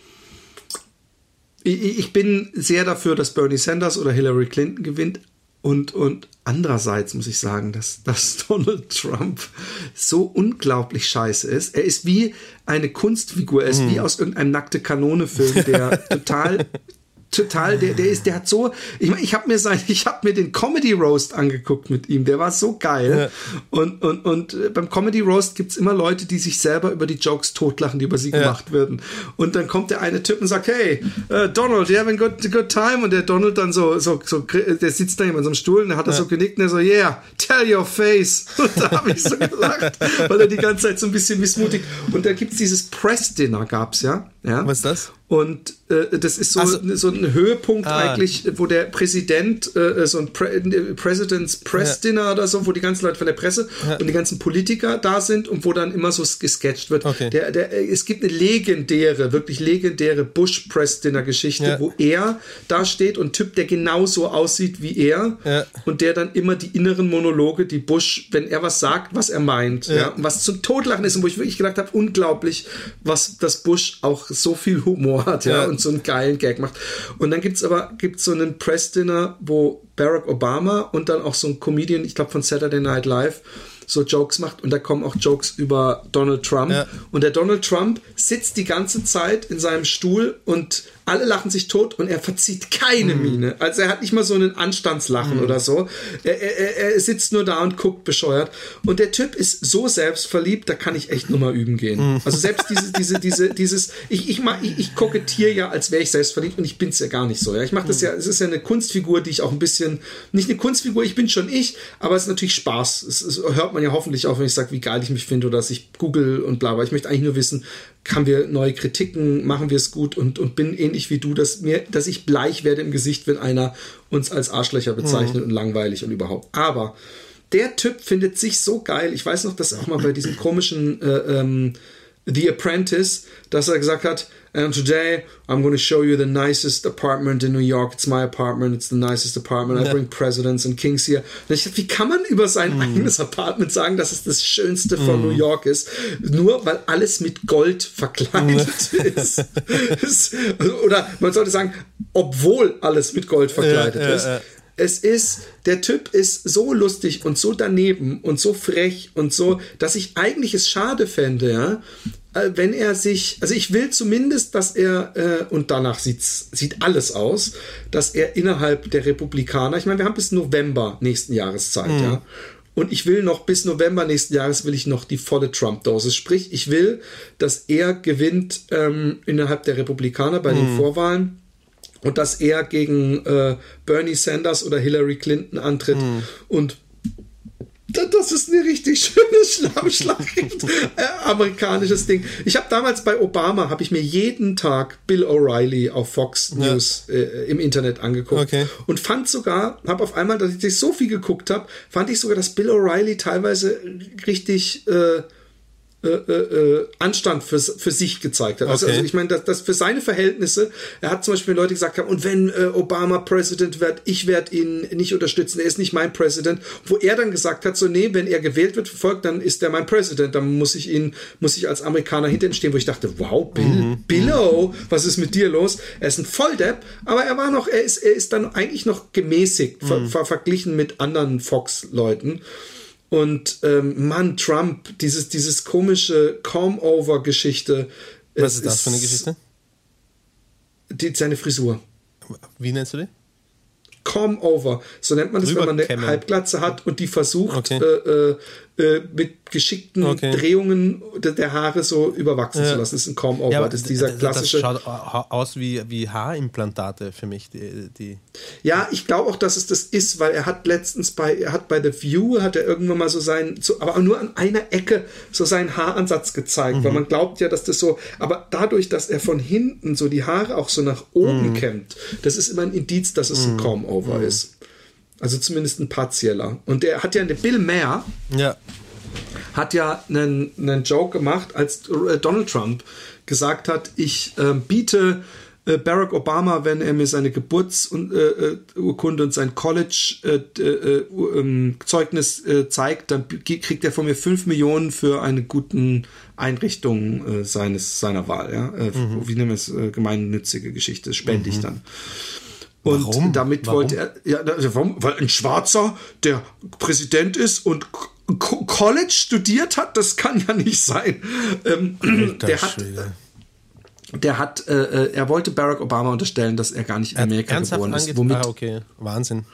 ich, ich bin sehr dafür, dass Bernie Sanders oder Hillary Clinton gewinnt. Und, und andererseits muss ich sagen, dass, dass Donald Trump so unglaublich scheiße ist. Er ist wie eine Kunstfigur, er ist mm. wie aus irgendeinem nackte Kanone-Film, der total... Total, der, der ist, der hat so, ich meine, ich habe mir sein, ich habe mir den Comedy Roast angeguckt mit ihm, der war so geil. Ja. Und, und, und beim Comedy Roast gibt's immer Leute, die sich selber über die Jokes totlachen, die über sie ja. gemacht werden. Und dann kommt der eine Typ und sagt, hey, uh, Donald, you having a good, good time? Und der Donald dann so, so, so, der sitzt da in so einem Stuhl und der hat ja. er so genickt und er so, yeah, tell your face. Und da habe ich so gelacht, weil er die ganze Zeit so ein bisschen missmutig. Und da gibt's dieses Press-Dinner, gab's ja. ja. Was ist das? Und äh, das ist so, also, so ein Höhepunkt ah. eigentlich, wo der Präsident, äh, so ein Pre- President's Press Dinner ja. oder so, wo die ganzen Leute von der Presse ja. und die ganzen Politiker da sind und wo dann immer so gesketcht wird. Okay. Der, der, es gibt eine legendäre, wirklich legendäre Bush Press Dinner Geschichte, ja. wo er da steht und ein Typ, der genauso aussieht wie er ja. und der dann immer die inneren Monologe, die Bush, wenn er was sagt, was er meint, ja. Ja, was zum Totlachen ist und wo ich wirklich gedacht habe, unglaublich, was das Bush auch so viel Humor hat, ja, ja, und so einen geilen Gag macht. Und dann gibt's aber gibt's so einen Press-Dinner, wo Barack Obama und dann auch so ein Comedian, ich glaube von Saturday Night Live, so Jokes macht und da kommen auch Jokes über Donald Trump. Ja. Und der Donald Trump sitzt die ganze Zeit in seinem Stuhl und alle lachen sich tot und er verzieht keine mm. Miene. Also er hat nicht mal so einen Anstandslachen mm. oder so. Er, er, er sitzt nur da und guckt bescheuert. Und der Typ ist so selbstverliebt, da kann ich echt nur mal üben gehen. Mm. Also selbst diese, diese, diese, dieses, ich, ich, ich, ich kokettiere ja, als wäre ich selbstverliebt und ich bin's ja gar nicht so. Ja. Ich mache das ja, es ist ja eine Kunstfigur, die ich auch ein bisschen, nicht eine Kunstfigur, ich bin schon ich, aber es ist natürlich Spaß. Es, es hört man ja hoffentlich auch, wenn ich sage, wie geil ich mich finde oder dass ich google und bla, bla. Ich möchte eigentlich nur wissen, haben wir neue Kritiken, machen wir es gut und, und bin ähnlich wie du, dass mir, dass ich bleich werde im Gesicht, wenn einer uns als Arschlöcher bezeichnet mhm. und langweilig und überhaupt. Aber der Typ findet sich so geil. Ich weiß noch, dass auch mal bei diesem komischen äh, ähm, The Apprentice, dass er gesagt hat, and today I'm going to show you the nicest apartment in New York. It's my apartment. It's the nicest apartment. I bring presidents and kings here. Und ich dachte, wie kann man über sein mm. eigenes Apartment sagen, dass es das Schönste von mm. New York ist? Nur weil alles mit Gold verkleidet mm. ist. Oder man sollte sagen, obwohl alles mit Gold verkleidet ja, ist. Ja, ja. Es ist, der Typ ist so lustig und so daneben und so frech und so, dass ich eigentlich es schade fände, ja, wenn er sich, also ich will zumindest, dass er, äh, und danach sieht's, sieht alles aus, dass er innerhalb der Republikaner, ich meine, wir haben bis November nächsten Jahres Zeit, mhm. ja, und ich will noch bis November nächsten Jahres will ich noch die volle Trump-Dosis. Sprich, ich will, dass er gewinnt ähm, innerhalb der Republikaner bei mhm. den Vorwahlen und dass er gegen äh, Bernie Sanders oder Hillary Clinton antritt. Mhm. Und das ist ein richtig schönes Schlammschlacht, äh, amerikanisches Ding. Ich habe damals bei Obama, habe ich mir jeden Tag Bill O'Reilly auf Fox ja. News äh, im Internet angeguckt. Okay. Und fand sogar, habe auf einmal, dass ich so viel geguckt habe, fand ich sogar, dass Bill O'Reilly teilweise richtig äh, äh, äh, Anstand für, für sich gezeigt hat. Also, okay. also ich meine, dass das für seine Verhältnisse, er hat zum Beispiel Leute gesagt haben, und wenn äh, Obama Präsident wird, ich werde ihn nicht unterstützen, er ist nicht mein Präsident, wo er dann gesagt hat, so nee, wenn er gewählt wird, verfolgt, dann ist er mein Präsident, dann muss ich ihn, muss ich als Amerikaner hinter ihm stehen, wo ich dachte, wow, Bill, mhm. Billo, was ist mit dir los? Er ist ein Volldepp, aber er war noch, er ist, er ist dann eigentlich noch gemäßigt, mhm. ver, ver, verglichen mit anderen Fox-Leuten. Und ähm, Mann, Trump, dieses, dieses komische Come-Over-Geschichte. Was ist das für eine Geschichte? Die, seine Frisur. Wie nennst du die? Come-Over. So nennt man das, wenn man eine Kämmen. Halbglatze hat und die versucht, okay. äh, äh, mit geschickten okay. Drehungen der Haare so überwachsen ja. zu lassen. Das ist ein Come-Over. Ja, das ist dieser klassische. Das schaut aus wie, wie Haarimplantate für mich. Die, die ja, ich glaube auch, dass es das ist, weil er hat letztens bei, er hat bei The View, hat er irgendwann mal so sein, so, aber nur an einer Ecke so seinen Haaransatz gezeigt, mhm. weil man glaubt ja, dass das so, aber dadurch, dass er von hinten so die Haare auch so nach oben mhm. kämmt, das ist immer ein Indiz, dass es mhm. ein Come-Over mhm. ist. Also zumindest ein partieller. Und der hat ja, der Bill Maher ja. hat ja einen, einen Joke gemacht, als Donald Trump gesagt hat, ich äh, biete äh, Barack Obama, wenn er mir seine Geburtsurkunde und sein College-Zeugnis äh, äh, zeigt, dann kriegt er von mir fünf Millionen für eine gute Einrichtung äh, seines, seiner Wahl. Ja? Äh, mhm. Wie nennen wir es? Äh, gemeinnützige Geschichte, spende ich mhm. dann. Und warum? damit warum? wollte er, ja, warum? Weil ein Schwarzer, der Präsident ist und College studiert hat, das kann ja nicht sein. Ähm, der hat, der hat, äh, er wollte Barack Obama unterstellen, dass er gar nicht in Amerika geboren ist. Womit, ah, okay, Wahnsinn.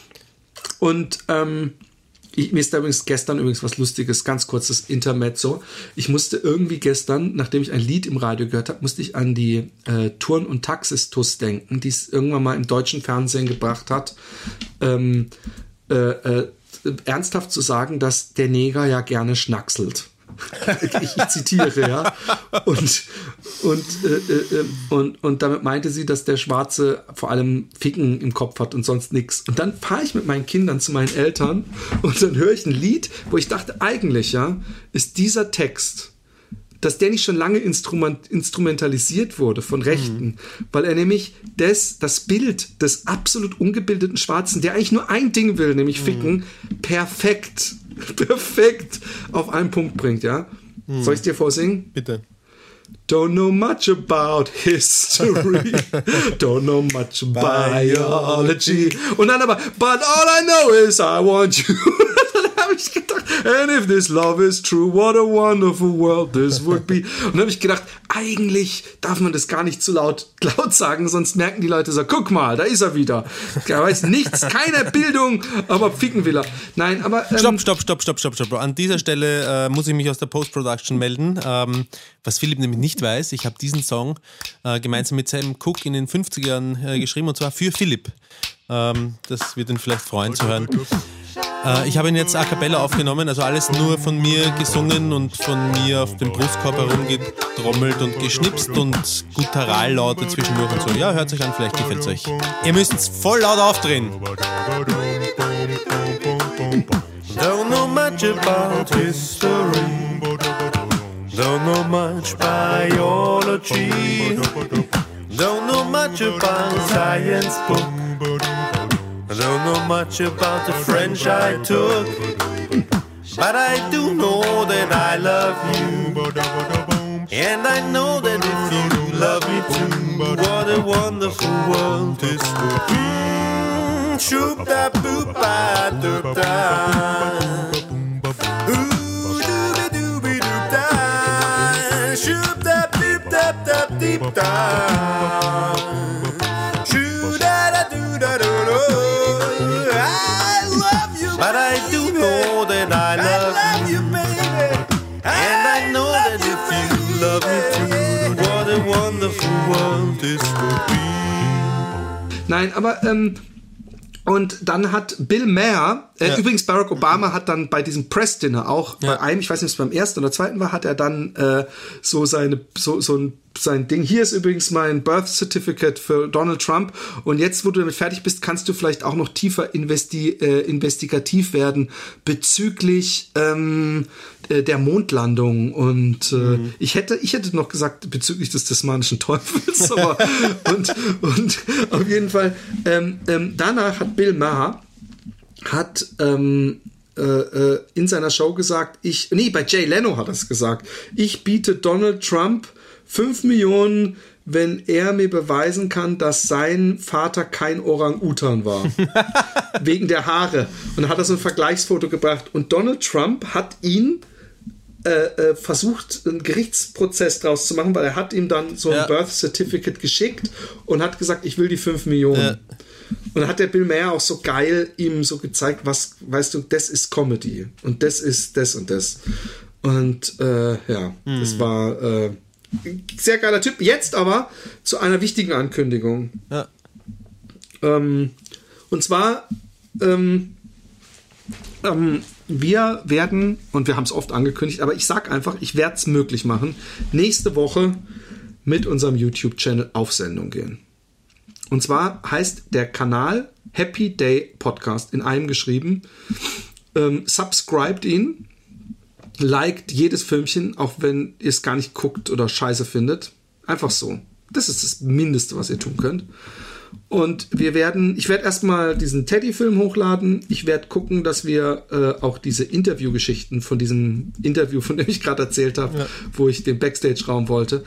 Und ähm, ich, mir ist da übrigens gestern übrigens was Lustiges, ganz kurzes Intermezzo. Ich musste irgendwie gestern, nachdem ich ein Lied im Radio gehört habe, musste ich an die äh, Turn- und Taxistus denken, die es irgendwann mal im deutschen Fernsehen gebracht hat. Ähm, äh, äh, ernsthaft zu sagen, dass der Neger ja gerne schnackselt. ich, ich zitiere, ja. Und, und, äh, äh, und, und damit meinte sie, dass der Schwarze vor allem Ficken im Kopf hat und sonst nichts. Und dann fahre ich mit meinen Kindern zu meinen Eltern und dann höre ich ein Lied, wo ich dachte, eigentlich, ja, ist dieser Text, dass der nicht schon lange instrument, instrumentalisiert wurde von Rechten, mhm. weil er nämlich das, das Bild des absolut ungebildeten Schwarzen, der eigentlich nur ein Ding will, nämlich ficken, mhm. perfekt, perfekt auf einen Punkt bringt, ja. Mhm. Soll ich dir vorsingen? Bitte. Don't know much about history, don't know much biology. Und dann aber, but all I know is I want you. Dann habe ich gedacht, and if this love is true, what a wonderful world this would be. Und dann habe ich gedacht, eigentlich darf man das gar nicht zu laut, laut sagen, sonst merken die Leute so, guck mal, da ist er wieder. Er weiß nichts, keine Bildung, aber ficken will er. Nein, aber... Ähm, stopp, stopp, stopp, stopp, stopp, stopp. An dieser Stelle äh, muss ich mich aus der Post-Production melden. Ähm, was Philipp nämlich nicht weiß, ich habe diesen Song äh, gemeinsam mit Sam Cooke in den fünfzigern äh, geschrieben, und zwar für Philipp. Ähm, das wird ihn vielleicht freuen zu hören. Äh, ich habe ihn jetzt a cappella aufgenommen, also alles nur von mir gesungen und von mir auf dem Brustkorb herumgetrommelt und geschnipst und Gutturallaute zwischendurch und so. Ja, hört euch an, vielleicht gefällt es euch. Ihr müsst es voll laut aufdrehen. Don't know much about history, don't know much biology, don't know much about science book, don't know much about the French I took, but I do know that I love you, and I know that if you love me too, what a wonderful world this would be. shoop da boop ba doop da. Ooh dooby dooby doop da. Shoop da boop da da deep da. Shoo da da doo da doo doo. I love you, but I do know that I love, I love you, baby. And I know that if you love me too, what a wonderful world this would be. Nein, aber ähm, und dann hat Bill Maher, äh, ja. übrigens Barack Obama hat dann bei diesem Press-Dinner auch, ja. bei einem, ich weiß nicht, ob es beim ersten oder zweiten war, hat er dann äh, so seine, so, so ein sein Ding. Hier ist übrigens mein Birth Certificate für Donald Trump und jetzt, wo du damit fertig bist, kannst du vielleicht auch noch tiefer investi- äh, investigativ werden bezüglich ähm, äh, der Mondlandung und äh, mhm. ich hätte ich hätte noch gesagt bezüglich des tasmanischen Teufels, aber und, und auf jeden Fall ähm, ähm, danach hat Bill Maher hat ähm, äh, in seiner Show gesagt, ich, nee, bei Jay Leno hat er es gesagt, ich biete Donald Trump fünf Millionen, wenn er mir beweisen kann, dass sein Vater kein Orang-Utan war. Wegen der Haare. Und dann hat er so ein Vergleichsfoto gebracht. Und Donald Trump hat ihn äh, äh, versucht, einen Gerichtsprozess draus zu machen, weil er hat ihm dann so ein ja. Birth Certificate geschickt und hat gesagt, ich will die fünf Millionen. Ja. Und dann hat der Bill Maher auch so geil ihm so gezeigt, was, weißt du, das ist Comedy. Und das ist das und das. Und äh, ja, mhm. das war... Äh, sehr geiler Typ. Jetzt aber zu einer wichtigen Ankündigung. Ja. Ähm, und zwar ähm, ähm, wir werden, und wir haben es oft angekündigt, aber ich sag einfach, ich werde es möglich machen, nächste Woche mit unserem YouTube-Channel auf Sendung gehen. Und zwar heißt der Kanal Happy Day Podcast, in einem geschrieben. Ähm, subscribt ihn. Liked jedes Filmchen, auch wenn ihr es gar nicht guckt oder scheiße findet. Einfach so. Das ist das Mindeste, was ihr tun könnt. Und wir werden, ich werde erstmal diesen Teddy-Film hochladen. Ich werde gucken, dass wir äh, auch diese Interviewgeschichten von diesem Interview, von dem ich gerade erzählt habe, ja. wo ich den Backstage-Raum wollte,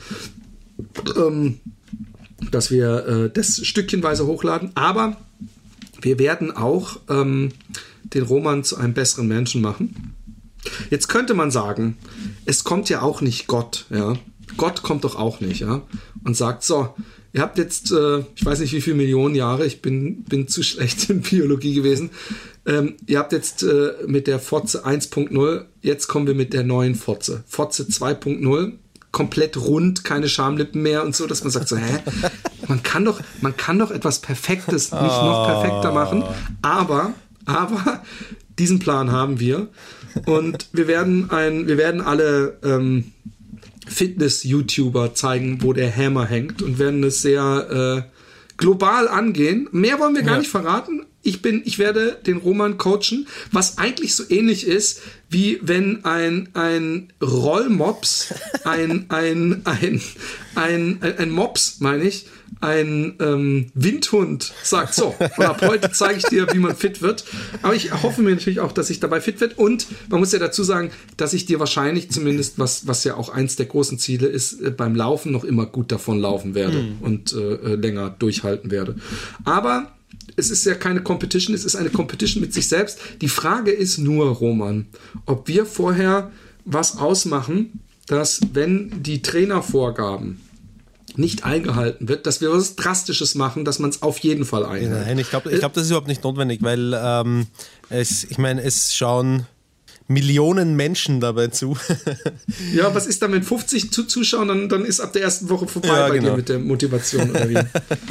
ähm, dass wir äh, das stückchenweise hochladen. Aber wir werden auch ähm, den Roman zu einem besseren Menschen machen. Jetzt könnte man sagen, es kommt ja auch nicht Gott, ja. Gott kommt doch auch nicht, ja. Und sagt, so, ihr habt jetzt, äh, ich weiß nicht wie viele Millionen Jahre, ich bin, bin zu schlecht in Biologie gewesen, ähm, ihr habt jetzt äh, mit der Fotze eins Punkt null, jetzt kommen wir mit der neuen Fotze. Fotze zwei Punkt null, komplett rund, keine Schamlippen mehr und so, dass man sagt so, hä, man kann doch, man kann doch etwas Perfektes nicht noch perfekter machen, aber, aber diesen Plan haben wir. Und wir werden ein, wir werden alle ähm, Fitness-YouTuber zeigen, wo der Hammer hängt und werden es sehr äh, global angehen. Mehr wollen wir gar ja. nicht verraten. Ich bin, ich werde den Roman coachen, was eigentlich so ähnlich ist, wie wenn ein, ein Rollmops, ein, ein, ein, ein, ein, ein Mops, meine ich, ein ähm, Windhund sagt, so, und ab heute zeige ich dir, wie man fit wird. Aber ich hoffe mir natürlich auch, dass ich dabei fit werde. Und man muss ja dazu sagen, dass ich dir wahrscheinlich zumindest, was, was ja auch eins der großen Ziele ist, äh, beim Laufen noch immer gut davon laufen werde mhm. und äh, länger durchhalten werde. Aber es ist ja keine Competition, es ist eine Competition mit sich selbst. Die Frage ist nur, Roman, ob wir vorher was ausmachen, dass wenn die Trainervorgaben nicht eingehalten wird, dass wir was Drastisches machen, dass man es auf jeden Fall einhält. Nein, ich glaube, ich glaub, das ist überhaupt nicht notwendig, weil ähm, es, ich meine, es schauen Millionen Menschen dabei zu. Ja, was ist da mit fünfzig zu Zuschauern? Dann, dann ist ab der ersten Woche vorbei ja, bei genau. dir mit der Motivation oder wie?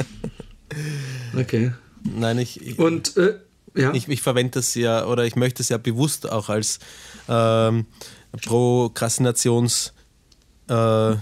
Okay. Nein, ich, ich, Und, äh, ja. ich, ich verwende das ja, oder ich möchte es ja bewusst auch als ähm, Prokrastinations äh,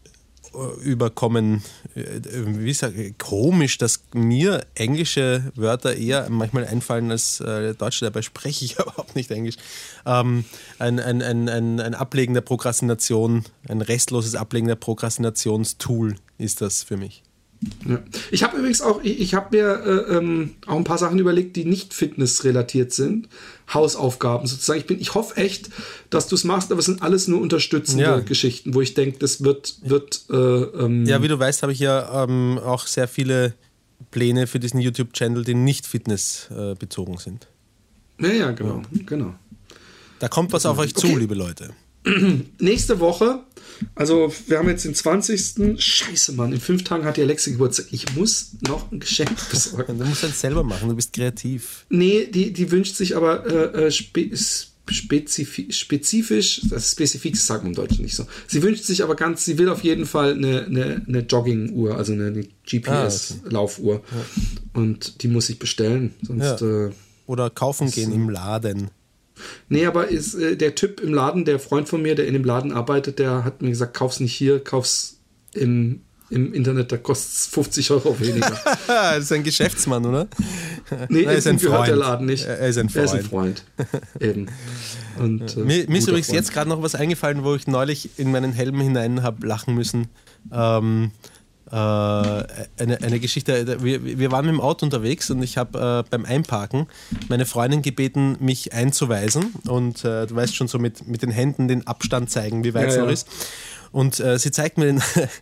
überkommen, wie sag ich, komisch, dass mir englische Wörter eher manchmal einfallen als äh, Deutsche, dabei spreche ich überhaupt nicht Englisch. Ähm, ein, ein, ein, ein, ein Ablegen der Prokrastination, ein restloses Ablegen der Prokrastinationstool ist das für mich. Ja. Ich habe übrigens auch, ich, ich habe mir äh, ähm, auch ein paar Sachen überlegt, die nicht fitnessrelatiert sind. Hausaufgaben sozusagen. Ich, bin, ich hoffe echt, dass du es machst, aber es sind alles nur unterstützende ja. Geschichten, wo ich denke, das wird... wird äh, ähm ja, wie du weißt, habe ich ja ähm, auch sehr viele Pläne für diesen YouTube-Channel, die nicht fitnessbezogen äh, sind. Ja, ja, genau, ja. genau. Da kommt was auf euch zu, okay. liebe Leute. Nächste Woche, also wir haben jetzt den zwanzigsten Scheiße, Mann, in fünf Tagen hat die Alexa Geburtstag. Ich muss noch ein Geschenk besorgen. Du musst das selber machen, du bist kreativ. Nee, die, die wünscht sich aber äh, spe spezifisch, spezifisch, das Spezifik sagt man im Deutschen nicht so. Sie wünscht sich aber ganz, sie will auf jeden Fall eine, eine, eine Jogging-Uhr, also eine, eine G P S-Laufuhr. Ah, okay. ja. Und die muss ich bestellen, sonst... Ja. Äh, Oder kaufen gehen im Laden. Nee, aber ist äh, der Typ im Laden, der Freund von mir, der in dem Laden arbeitet, der hat mir gesagt, kauf's nicht hier, kauf's im, im Internet, da kostet es fünfzig Euro weniger. Das ist ein Geschäftsmann, oder? Nee, er ist ein Freund. Der Laden nicht. Er ist ein Freund. Er ist ein Freund. Eben. Und, äh, mir, mir ist übrigens Freund. Jetzt gerade noch was eingefallen, wo ich neulich in meinen Helm hinein habe lachen müssen. Ähm, äh, eine, eine Geschichte, wir, wir waren mit dem Auto unterwegs und ich habe äh, beim Einparken meine Freundin gebeten, mich einzuweisen und äh, du weißt schon so mit, mit den Händen den Abstand zeigen, wie weit es ja, noch ja. ist. Und äh, sie zeigt mir den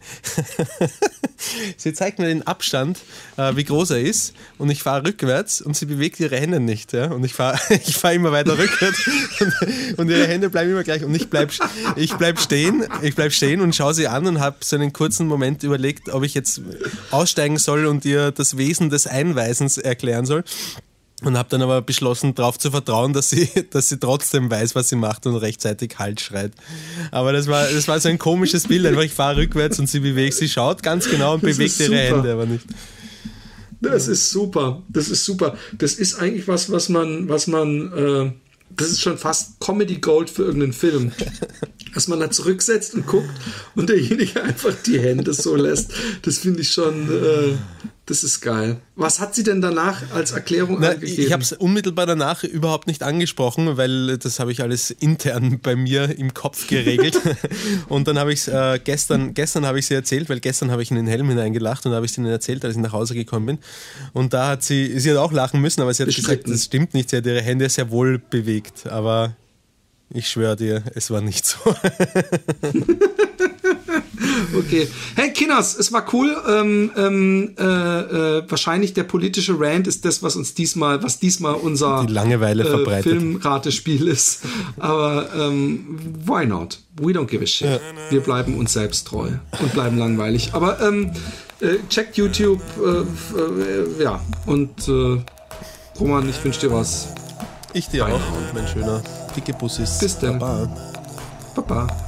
sie zeigt mir den Abstand, äh, wie groß er ist, und ich fahre rückwärts und sie bewegt ihre Hände nicht. Ja? Und ich fahre ich fahr immer weiter rückwärts und, und ihre Hände bleiben immer gleich. Und ich bleibe ich bleib stehen, ich bleib stehen und schaue sie an und habe so einen kurzen Moment überlegt, ob ich jetzt aussteigen soll und ihr das Wesen des Einweisens erklären soll. Und habe dann aber beschlossen, darauf zu vertrauen, dass sie, dass sie trotzdem weiß, was sie macht und rechtzeitig Halt schreit. Aber das war, das war so ein komisches Bild. Einfach, ich fahre rückwärts und sie bewegt, sie schaut ganz genau und das bewegt ihre Hände, aber nicht. Das ist super. Das ist super. Das ist eigentlich was, was man, was man, äh, das ist schon fast Comedy Gold für irgendeinen Film. Dass man da zurücksetzt und guckt und derjenige einfach die Hände so lässt. Das finde ich schon, äh, das ist geil. Was hat sie denn danach als Erklärung Na, angegeben? Ich habe es unmittelbar danach überhaupt nicht angesprochen, weil das habe ich alles intern bei mir im Kopf geregelt. Und dann habe ich es äh, gestern, gestern habe ich sie erzählt, weil gestern habe ich in den Helm hineingelacht und habe ich es ihnen erzählt, als ich nach Hause gekommen bin. Und da hat sie, sie hat auch lachen müssen, aber sie hat gesagt, das stimmt nicht, sie hat ihre Hände sehr wohl bewegt. Aber ich schwöre dir, es war nicht so. Okay. Hey, Kinders, es war cool. Ähm, ähm, äh, äh, wahrscheinlich der politische Rant ist das, was uns diesmal, was diesmal unser Die Langeweile äh, verbreitet. Filmratespiel ist. Aber ähm, why not? We don't give a shit. Ja. Wir bleiben uns selbst treu und bleiben langweilig. Aber ähm, äh, checkt YouTube, äh, äh, ja. Und äh, Roman, ich wünsche dir was. Ich dir auch, mein schöner. Dicke Bussis. Bis dann. Baba. Baba.